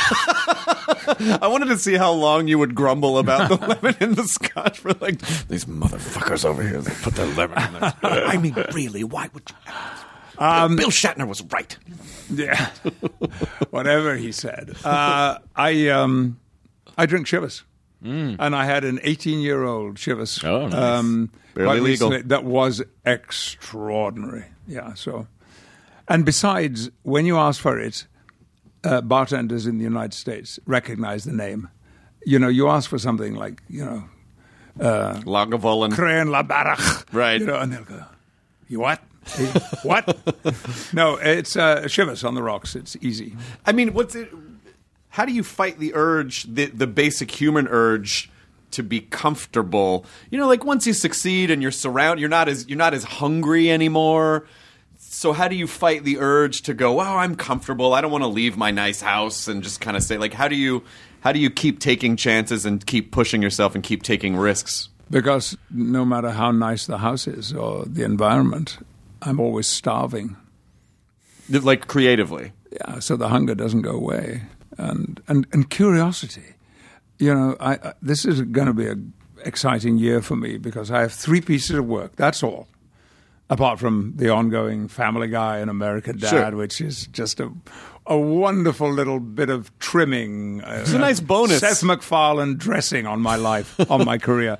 I wanted to see how long you would grumble about the lemon in the scotch for these motherfuckers over here. They put their lemon in there. I mean, really, why would you? Bill Shatner was right. Yeah, whatever he said. I drink Chivas, and I had an 18-year-old Chivas. Oh, nice. Barely legal. That was extraordinary. Yeah. So, and besides, when you ask for it, bartenders in the United States recognize the name. You ask for something like Lagavulin, Crane La Barach, right? And they'll go, "You what? What?" No, it's Chivas on the rocks. It's easy. I mean, how do you fight the urge, the basic human urge, to be comfortable? Like once you succeed and you're surrounded, you're not as hungry anymore. So how do you fight the urge to go, wow, I'm comfortable, I don't want to leave my nice house, and just kind of say, like, how do you keep taking chances and keep pushing yourself and keep taking risks? Because no matter how nice the house is or the environment, I'm always starving. Like creatively. Yeah, so the hunger doesn't go away. and curiosity. You know, this is going to be an exciting year for me because I have 3 pieces of work. That's all. Apart from the ongoing Family Guy and American Dad, Sure. which is just a wonderful little bit of trimming. It's a nice bonus. Seth MacFarlane dressing on my life, on my career.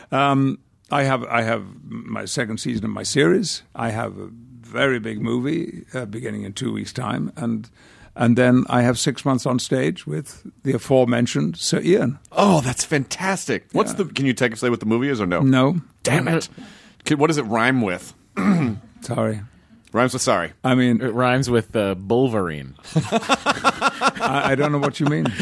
I have my second season of my series. I have a very big movie beginning in 2 weeks' time, and then I have 6 months on stage with the aforementioned Sir Ian. Oh, that's fantastic. Can you say what the movie is or no? No, Damn it. What does it rhyme with? sorry. Rhymes with sorry. I mean, It rhymes with Bulverine. I don't know what you mean.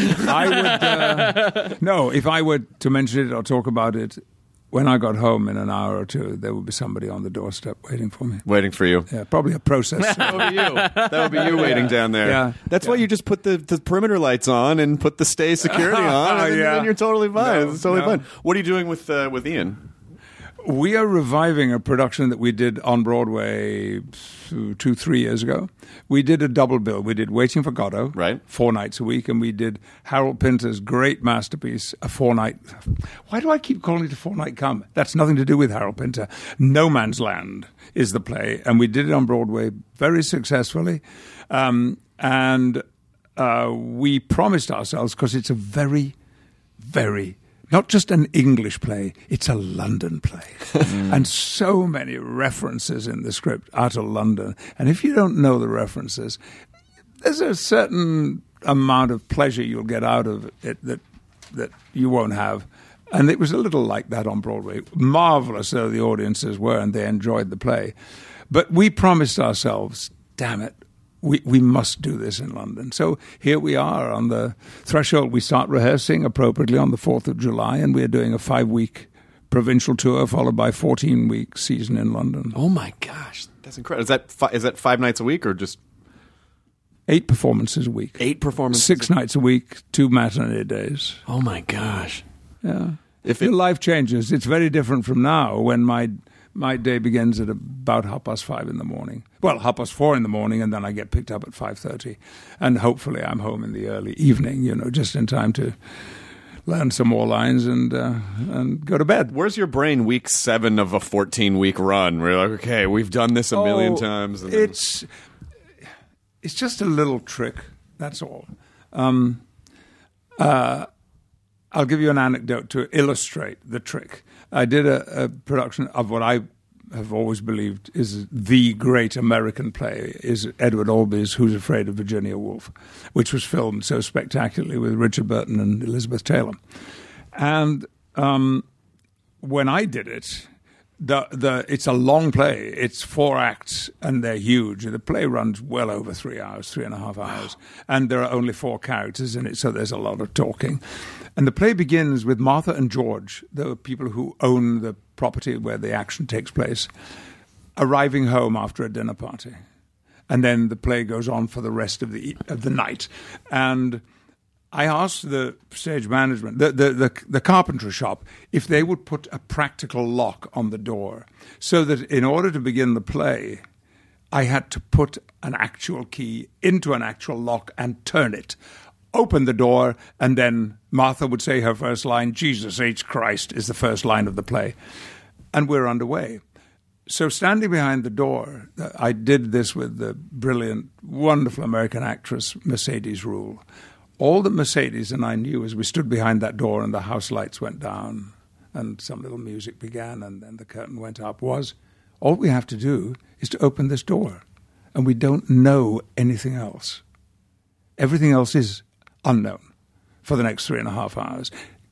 I would no. If I were to mention it or talk about it, when I got home in an hour or two, there would be somebody on the doorstep waiting for me. Waiting for you. Yeah, probably a process. That would be you. That would be you waiting down there. Yeah. That's why you just put the perimeter lights on and put the stay security on, and Yeah. then you're totally fine. No, it's totally no. fine. What are you doing with Ian? We are reviving a production that we did on Broadway 2-3 years ago. We did a double bill. We did Waiting for Godot, Right. 4 nights a week, and we did Harold Pinter's great masterpiece, a 4-night. Why do I keep calling it a 4-night come? That's nothing to do with Harold Pinter. No Man's Land is the play, and we did it on Broadway very successfully. And we promised ourselves, because it's a very, very not just an English play, it's a London play. And so many references in the script are to London. And if you don't know the references, there's a certain amount of pleasure you'll get out of it that you won't have. And it was a little like that on Broadway. Marvelous though the audiences were, and they enjoyed the play. But we promised ourselves, damn it, we must do this in London. So here we are on the threshold. We start rehearsing appropriately on the 4th of July, and we're doing a 5-week provincial tour followed by a 14-week season in London. Oh my gosh, that's incredible. Is that 5 nights a week or just 8 performances a week. 8 performances? 6 nights a week, 2 matinee days. Oh my gosh. Yeah. If Your life changes. It's very different from now when my day begins at about 5:30 in the morning. Well, 4:30 in the morning, and then I get picked up at 5:30. And hopefully I'm home in the early evening, just in time to learn some more lines and go to bed. Where's your brain week 7 of a 14-week run? Where you're like, okay, we've done this a million times. And then... It's just a little trick, that's all. I'll give you an anecdote to illustrate the trick. I did a production of what I have always believed is the great American play, is Edward Albee's Who's Afraid of Virginia Woolf, which was filmed so spectacularly with Richard Burton and Elizabeth Taylor. And when I did it, it's a long play. It's 4 acts, and they're huge. The play runs well over 3 hours, 3.5 hours, and there are only 4 characters in it, so there's a lot of talking. And the play begins with Martha and George, the people who own the property where the action takes place, arriving home after a dinner party. And then the play goes on for the rest of the night. And I asked the stage management, the carpentry shop, if they would put a practical lock on the door so that in order to begin the play, I had to put an actual key into an actual lock and turn it, open the door, and then Martha would say her first line, Jesus H. Christ, is the first line of the play. And we're underway. So standing behind the door, I did this with the brilliant, wonderful American actress Mercedes Ruehl. All that Mercedes and I knew as we stood behind that door and the house lights went down and some little music began and then the curtain went up was, all we have to do is to open this door. And we don't know anything else. Everything else is unknown for the next 3.5 hours.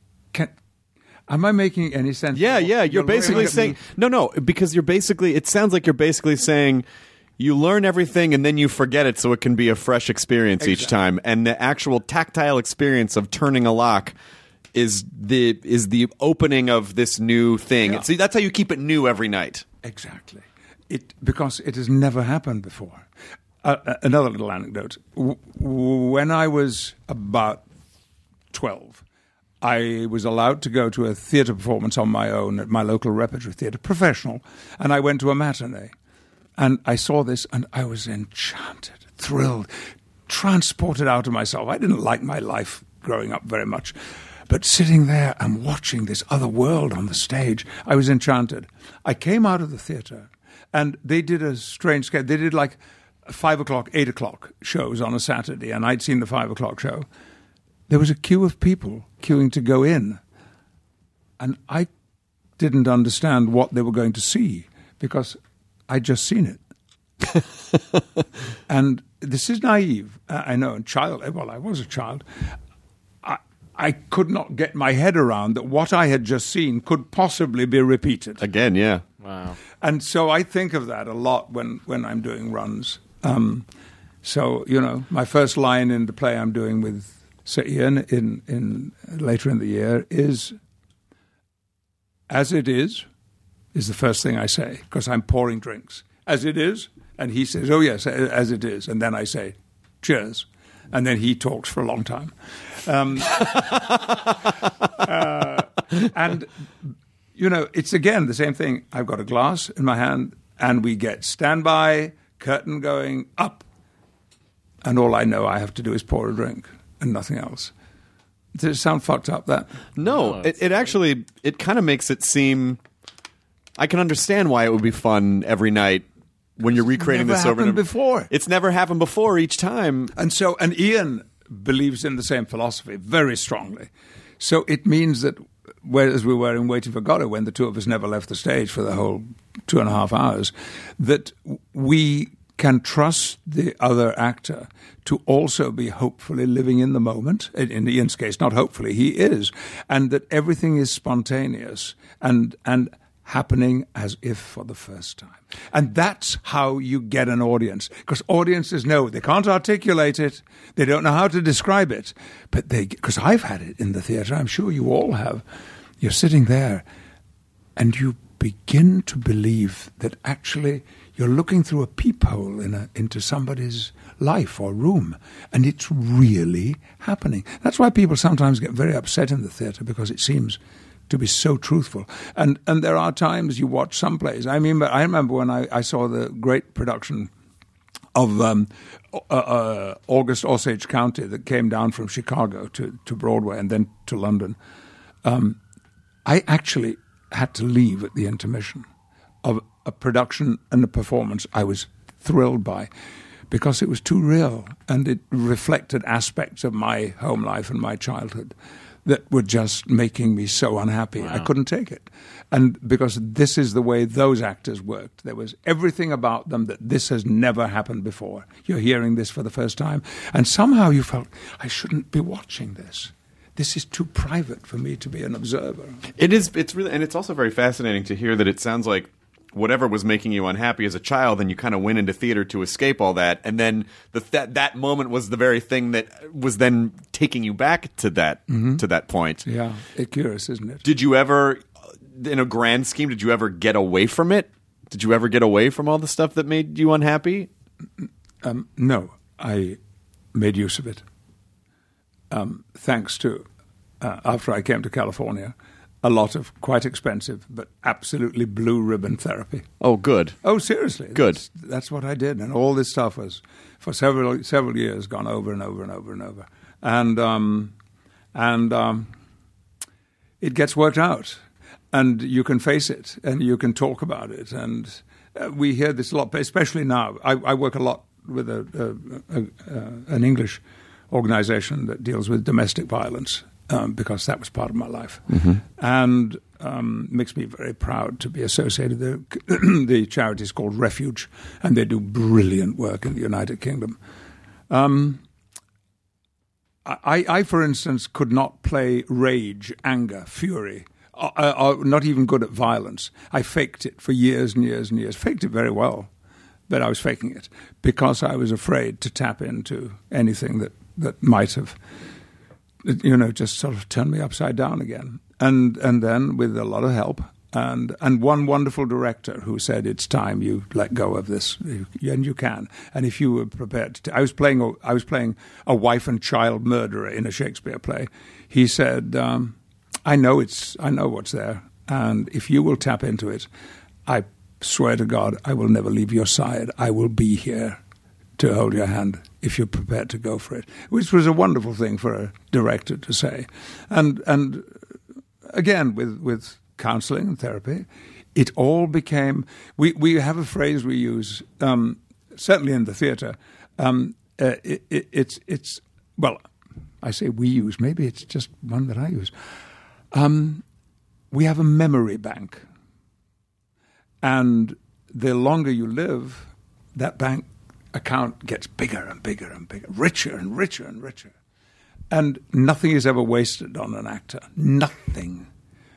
Am I making any sense? Yeah. You're basically saying... No, because it sounds like you're basically saying... You learn everything and then you forget it so it can be a fresh experience each time. And the actual tactile experience of turning a lock is the opening of this new thing. Yeah. See, that's how you keep it new every night. Exactly. Because it has never happened before. Another little anecdote. When I was about 12, I was allowed to go to a theatre performance on my own at my local repertory theatre, professional, and I went to a matinee. And I saw this, and I was enchanted, thrilled. transported out of myself. I didn't like my life growing up very much. But sitting there and watching this other world on the stage, I was enchanted. I came out of the theatre, and they did a strange schedule. They did like 5 o'clock, 8 o'clock shows on a Saturday, and I'd seen the 5 o'clock show. There was a queue of people queuing to go in, and I didn't understand what they were going to see because I'd just seen it. And this is naive, I know, and I was a child. I could not get my head around that what I had just seen could possibly be repeated. Again, yeah. Wow. And so I think of that a lot when I'm doing runs. So, my first line in the play I'm doing with Sir Ian in later in the year is, "As it is the first thing I say, because I'm pouring drinks. As it is, and he says, "Oh yes, as it is," and then I say, "Cheers," and then he talks for a long time. And, it's again the same thing. I've got a glass in my hand, and we get standby, curtain going up, and all I know I have to do is pour a drink and nothing else. Does it sound fucked up, that? No, it actually, it kind of makes it seem, I can understand why it would be fun every night when you're recreating this over and over. Before. It's never happened before each time. And Ian believes in the same philosophy very strongly. So it means that, whereas we were in Waiting for Godot, when the two of us never left the stage for the whole 2.5 hours, that we can trust the other actor to also be hopefully living in the moment. In Ian's case, not hopefully, he is. And that everything is spontaneous and happening as if for the first time. And that's how you get an audience. Because audiences know they can't articulate it. They don't know how to describe it. But because I've had it in the theatre, I'm sure you all have. You're sitting there and you begin to believe that actually you're looking through a peephole into somebody's life or room, and it's really happening. That's why people sometimes get very upset in the theatre, because it seems to be so truthful. And there are times you watch some plays. I remember when I saw the great production of August Osage County that came down from Chicago to Broadway and then to London. I actually had to leave at the intermission of a production and a performance I was thrilled by, because it was too real and it reflected aspects of my home life and my childhood that were just making me so unhappy. Wow. I couldn't take it. And because this is the way those actors worked. There was everything about them that this has never happened before. You're hearing this for the first time. And somehow you felt, I shouldn't be watching this. This is too private for me to be an observer. It is. It's really, and it's also very fascinating to hear that it sounds like whatever was making you unhappy as a child, then you kind of went into theater to escape all that, and then that moment was the very thing that was then taking you back to that to that point. Yeah, it's curious, isn't it? Did you ever, in a grand scheme, did you ever get away from it? Did you ever get away from all the stuff that made you unhappy? No, I made use of it. Thanks to, after I came to California, a lot of quite expensive but absolutely blue ribbon therapy. Oh, good. Oh, seriously. Good. That's what I did. And all this stuff was, for several years, gone over and over and over and over. And it gets worked out. And you can face it. And you can talk about it. And we hear this a lot, especially now. I work a lot with an English organization that deals with domestic violence. Because that was part of my life. Mm-hmm. And makes me very proud to be associated with the charity is called Refuge, and they do brilliant work in the United Kingdom. I, for instance, could not play rage, anger, fury, not even good at violence. I faked it for years and years and years, faked it very well, but I was faking it because I was afraid to tap into anything that might have just sort of turned me upside down again. And then with a lot of help and one wonderful director who said, it's time you let go of this, and you can. And if you were prepared to, I was playing a wife and child murderer in a Shakespeare play. He said, I know what's there, and if you will tap into it, I swear to God, I will never leave your side. I will be here to hold your hand if you're prepared to go for it, which was a wonderful thing for a director to say. And again, with counseling and therapy, it all became... We have a phrase we use, certainly in the theatre. It's well, I say we use, maybe it's just one that I use. We have a memory bank. And the longer you live, that bank account gets bigger and bigger and bigger, richer and richer and richer. And nothing is ever wasted on an actor. Nothing.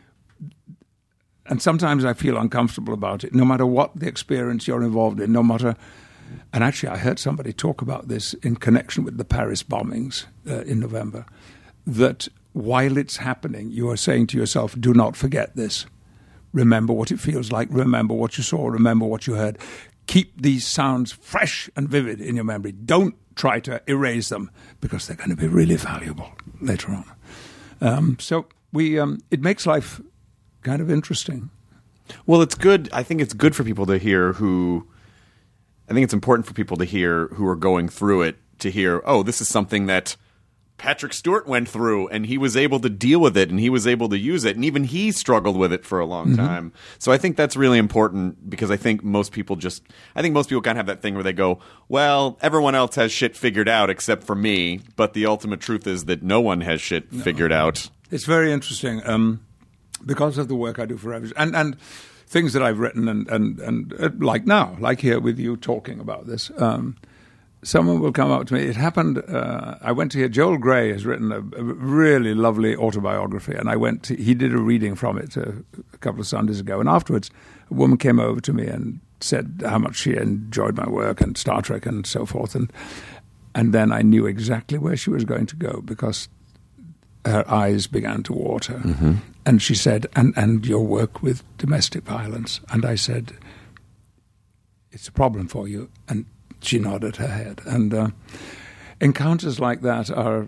And sometimes I feel uncomfortable about it, no matter what the experience you're involved in, no matter... And actually, I heard somebody talk about this in connection with the Paris bombings in November, that while it's happening, you are saying to yourself, do not forget this. Remember what it feels like. Remember what you saw. Remember what you heard. Keep these sounds fresh and vivid in your memory. Don't try to erase them, because they're going to be really valuable later on. So it makes life kind of interesting. Well, it's good. I think it's good for people to hear I think it's important for people to hear who are going through it, to hear, oh, this is something that Patrick Stewart went through, and he was able to deal with it, and he was able to use it, and even he struggled with it for a long time. So I think that's really important, because I think most people kind of have that thing where they go, well, everyone else has shit figured out except for me, but the ultimate truth is that no one has shit figured out. It's very interesting, because of the work I do for others, and things that I've written, and like now, like here with you talking about this, someone will come up to me. It happened, I went to hear, Joel Grey has written a really lovely autobiography, and he did a reading from it a couple of Sundays ago, and afterwards a woman came over to me and said how much she enjoyed my work and Star Trek and so forth, and then I knew exactly where she was going to go, because her eyes began to water. And she said, and your work with domestic violence. And I said, it's a problem for you. And she nodded her head. And encounters like that are,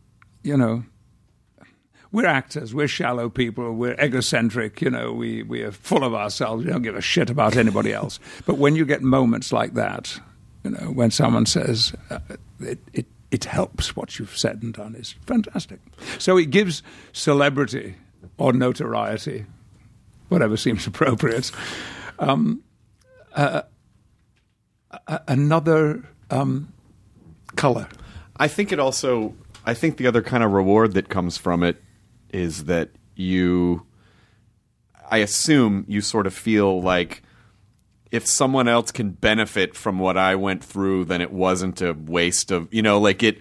we're actors, we're shallow people, we're egocentric, we are full of ourselves, we don't give a shit about anybody else. But when you get moments like that, when someone says, it helps what you've said and done, is fantastic. So it gives celebrity or notoriety, whatever seems appropriate, another color. I think the other kind of reward that comes from it is that I assume you sort of feel like, if someone else can benefit from what I went through, then it wasn't a waste of, it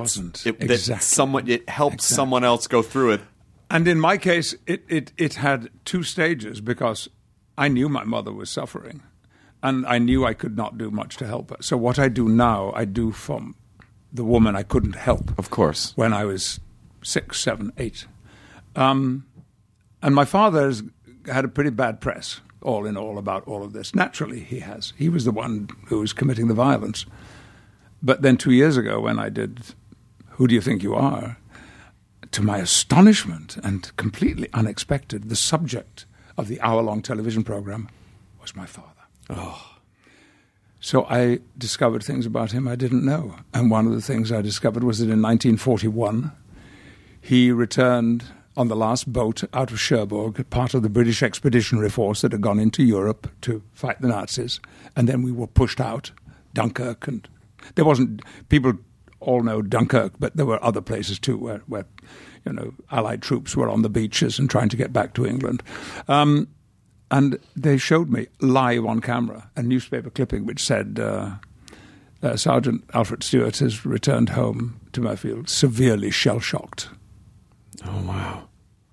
helps someone else go through it. And in my case, it had two stages, because I knew my mother was suffering, and I knew I could not do much to help her. So what I do now, I do from the woman I couldn't help. Of course. When I was 6, 7, 8. And my father has had a pretty bad press, all in all, about all of this. Naturally, he has. He was the one who was committing the violence. But then 2 years ago, when I did Who Do You Think You Are?, to my astonishment and completely unexpected, the subject of the hour-long television program was my father. Oh. So I discovered things about him I didn't know. And one of the things I discovered was that in 1941, he returned on the last boat out of Cherbourg, part of the British Expeditionary Force that had gone into Europe to fight the Nazis. And then we were pushed out, Dunkirk. And there wasn't, people all know Dunkirk, but there were other places too where Allied troops were on the beaches and trying to get back to England. And they showed me live on camera a newspaper clipping which said, Sergeant Alfred Stewart has returned home to Murfield severely shell-shocked. Oh, wow.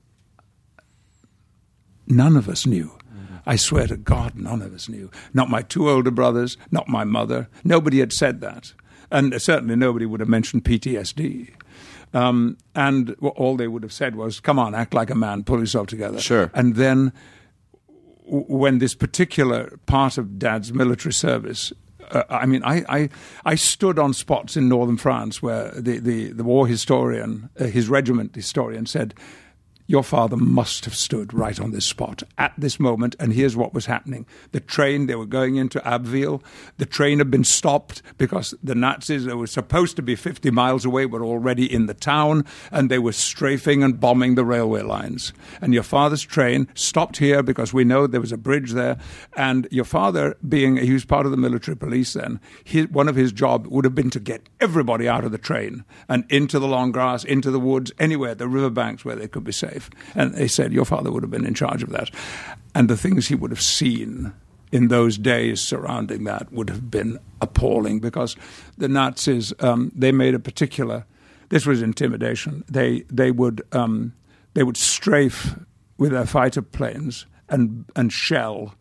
None of us knew. I swear to God, none of us knew. Not my two older brothers, not my mother. Nobody had said that. And certainly nobody would have mentioned PTSD. And all they would have said was, come on, act like a man, pull yourself together. Sure. And then when this particular part of Dad's military service, I stood on spots in northern France where the war historian, his regiment historian said, your father must have stood right on this spot at this moment, and here's what was happening. The train, they were going into Abbeville. The train had been stopped because the Nazis, that were supposed to be 50 miles away, were already in the town, and they were strafing and bombing the railway lines. And your father's train stopped here because we know there was a bridge there, and your father, he was part of the military police then, one of his job would have been to get everybody out of the train and into the long grass, into the woods, anywhere, the riverbanks where they could be safe. And they said your father would have been in charge of that. And the things he would have seen in those days surrounding that would have been appalling, because the Nazis, they made a particular, this was intimidation. They would strafe with their fighter planes and shell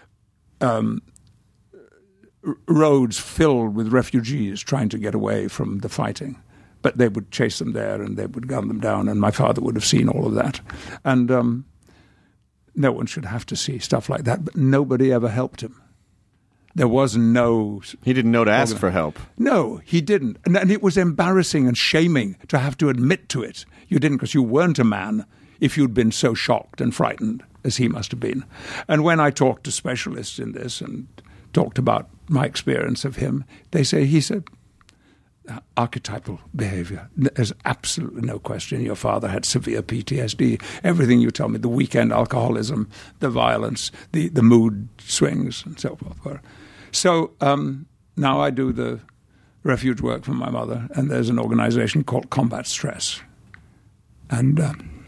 roads filled with refugees trying to get away from the fighting. But they would chase them there and they would gun them down, and my father would have seen all of that. And no one should have to see stuff like that, but nobody ever helped him. There was no... He didn't know to ask for help. No, he didn't. And it was embarrassing and shaming to have to admit to it. You didn't, because you weren't a man if you'd been so shocked and frightened as he must have been. And when I talked to specialists in this and talked about my experience of him, he said, archetypal behavior. There's absolutely no question. Your father had severe PTSD. Everything you tell me, the weekend alcoholism, the violence, the mood swings, and so forth. So now I do the refuge work for my mother, and there's an organization called Combat Stress. And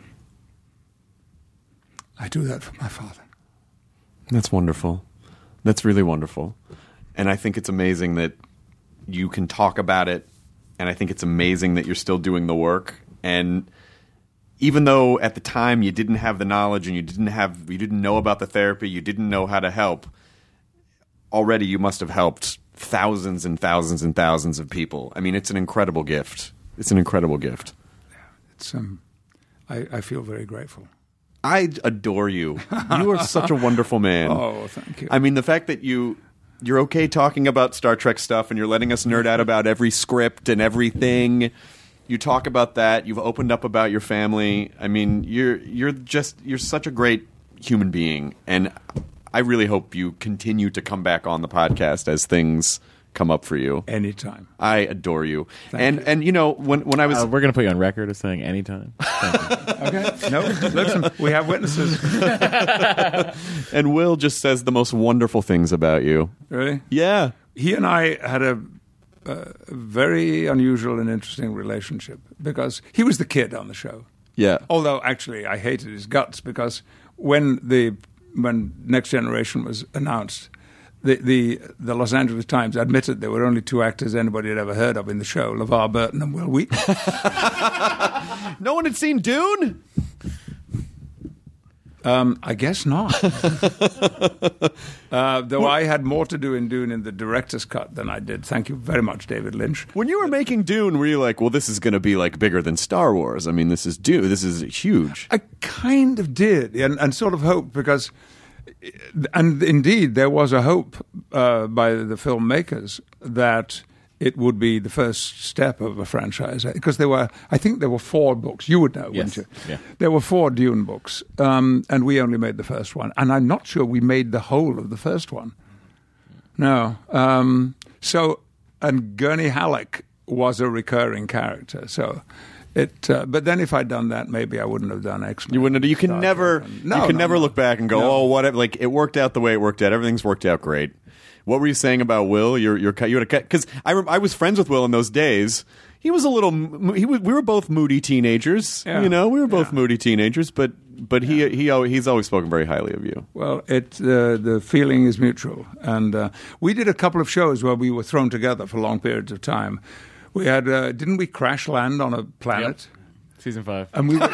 I do that for my father. That's wonderful. That's really wonderful. And I think it's amazing that you can talk about it, and I think it's amazing that you're still doing the work. And even though at the time you didn't have the knowledge and you didn't know about the therapy, you didn't know how to help, already you must have helped thousands and thousands and thousands of people. I mean, it's an incredible gift. It's an incredible gift. It's I feel very grateful. I adore you. You are such a wonderful man. Oh, thank you. I mean, the fact that you're okay talking about Star Trek stuff and you're letting us nerd out about every script and everything. You talk about that. You've opened up about your family. I mean, you're such a great human being, and I really hope you continue to come back on the podcast as things come up for you. Anytime. I adore you. Thank you. And you know, when I was we're going to put you on record as saying anytime. Okay. No, listen, we have witnesses. And Will just says the most wonderful things about you. Really? Yeah. He and I had a very unusual and interesting relationship because he was the kid on the show. Yeah. Although, actually, I hated his guts because when Next Generation was announced, the Los Angeles Times admitted there were only two actors anybody had ever heard of in the show, LeVar Burton and Will Wheaton. No one had seen Dune? I guess not. Though I had more to do in Dune in the director's cut than I did. Thank you very much, David Lynch. When you were making Dune, were you like, well, this is going to be like bigger than Star Wars? I mean, this is Dune. This is huge. I kind of did, and sort of hoped because... And indeed, there was a hope by the filmmakers that it would be the first step of a franchise. Because I think there were 4 books. You would know, wouldn't you? Yeah. There were 4 Dune books, and we only made the first one. And I'm not sure we made the whole of the first one. No. And Gurney Halleck was a recurring character, so... but then if I'd done that, maybe I wouldn't have done X-Men. You wouldn't. You can never look back and go, oh, whatever. Like it worked out the way it worked out. Everything's worked out great. What were you saying about Will? You had a because I was friends with Will in those days. He was a little. We were both moody teenagers. Yeah. You know, we were both moody teenagers. But he's always spoken very highly of you. Well, the feeling is mutual, and we did a couple of shows where we were thrown together for long periods of time. We had, didn't we crash land on a planet? Yep. Season 5. And we were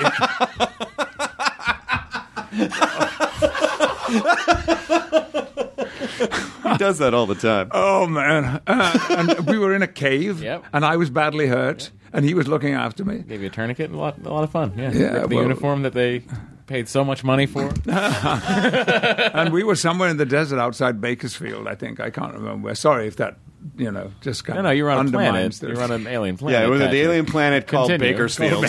He does that all the time. Oh, man. And we were in a cave, Yep. and I was badly hurt, and he was looking after me. Gave you a tourniquet and a lot of fun. Yeah. Yeah, The well- uniform that they paid so much money for. And we were somewhere in the desert outside Bakersfield, I think. I can't remember where. Sorry if that, just kind of No, you're on a planet. undermines You're on an alien planet. Yeah, it was the Patrick. alien planet called Continue. Bakersfield.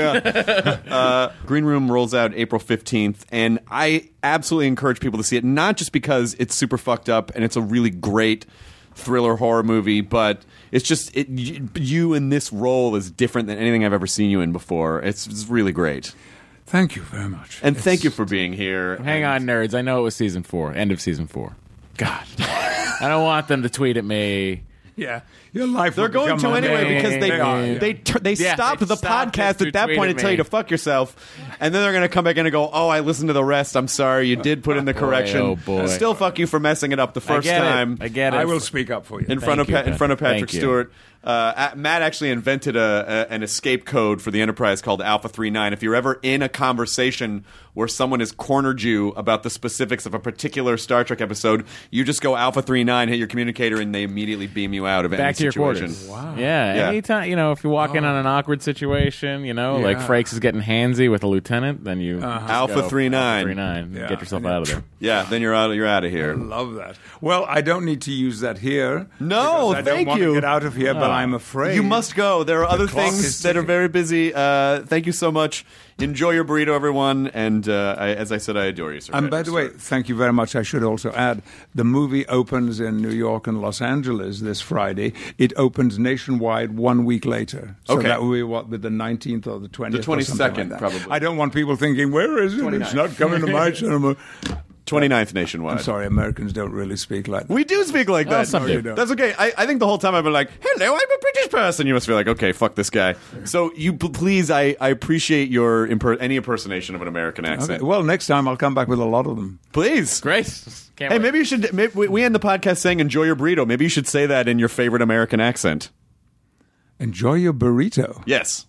Green Room rolls out April 15th, and I absolutely encourage people to see it, not just because it's super fucked up and it's a really great thriller horror movie, but it's just you in this role is different than anything I've ever seen you in before. It's really great. Thank you very much. And thank you for being here. Hang on, nerds. I know it was season 4, end of season 4. God. I don't want them to tweet at me. Yeah. Your life They're will going become to anyway mundane. because they Yeah, stopped they the stopped podcast us to at that tweet point at and tell you me. to fuck yourself, and then they're going to come back in and go, "Oh, I listened to the rest. I'm sorry, you did put in the correction. oh, boy. Still fuck you for messing it up the first I get time." It. I get it. I will speak up for you. in front of Thank you, in front of Patrick Thank you. Stewart. Matt actually invented an escape code for the Enterprise called Alpha 39. If you're ever in a conversation where someone has cornered you about the specifics of a particular Star Trek episode, you just go Alpha 39, hit your communicator, and they immediately beam you out of any Back to your situation. quarters. Wow. Yeah, Yeah. anytime, if you walk in on an awkward situation, like Frakes is getting handsy with a lieutenant, then you just Alpha go 39. Alpha 39. Yeah. Get yourself out of there. Yeah, then you're out of here. Love that. Well, I don't need to use that here. No, because I don't thank want you. to get out of here, but I'm afraid. You must go. There are other clock things is that are ticking. very busy. Thank you so much. Enjoy your burrito, everyone. And as I said, I adore you, sir. And by the way, thank you very much. I should also add, the movie opens in New York and Los Angeles this Friday. It opens nationwide 1 week later. So Okay. that will be with the 19th or the 20th? The 22nd, like probably. I don't want people thinking, where is it? 29th. It's not coming to my cinema. 29th nationwide. I'm sorry, Americans don't really speak like that. We do speak like that. some do. That's okay. I think the whole time I've been like, hello, I'm a British person. You must be like, okay, fuck this guy. So you please, I appreciate your any impersonation of an American accent. Okay. Well, next time I'll come back with a lot of them. Please. Great. Can't Hey, wait. maybe you should. We end the podcast saying "Enjoy your burrito." Maybe you should say that in your favorite American accent. Enjoy your burrito. Yes.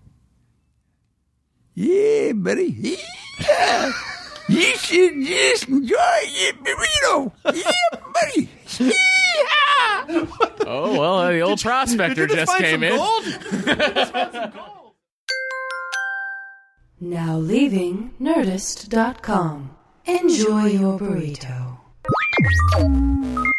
Yeah, buddy. Yeah. You should just enjoy your burrito. Yeah, buddy. Yeah. Oh, well, the old prospector Did you just find came some in. gold? Now leaving Nerdist.com. Enjoy your burrito.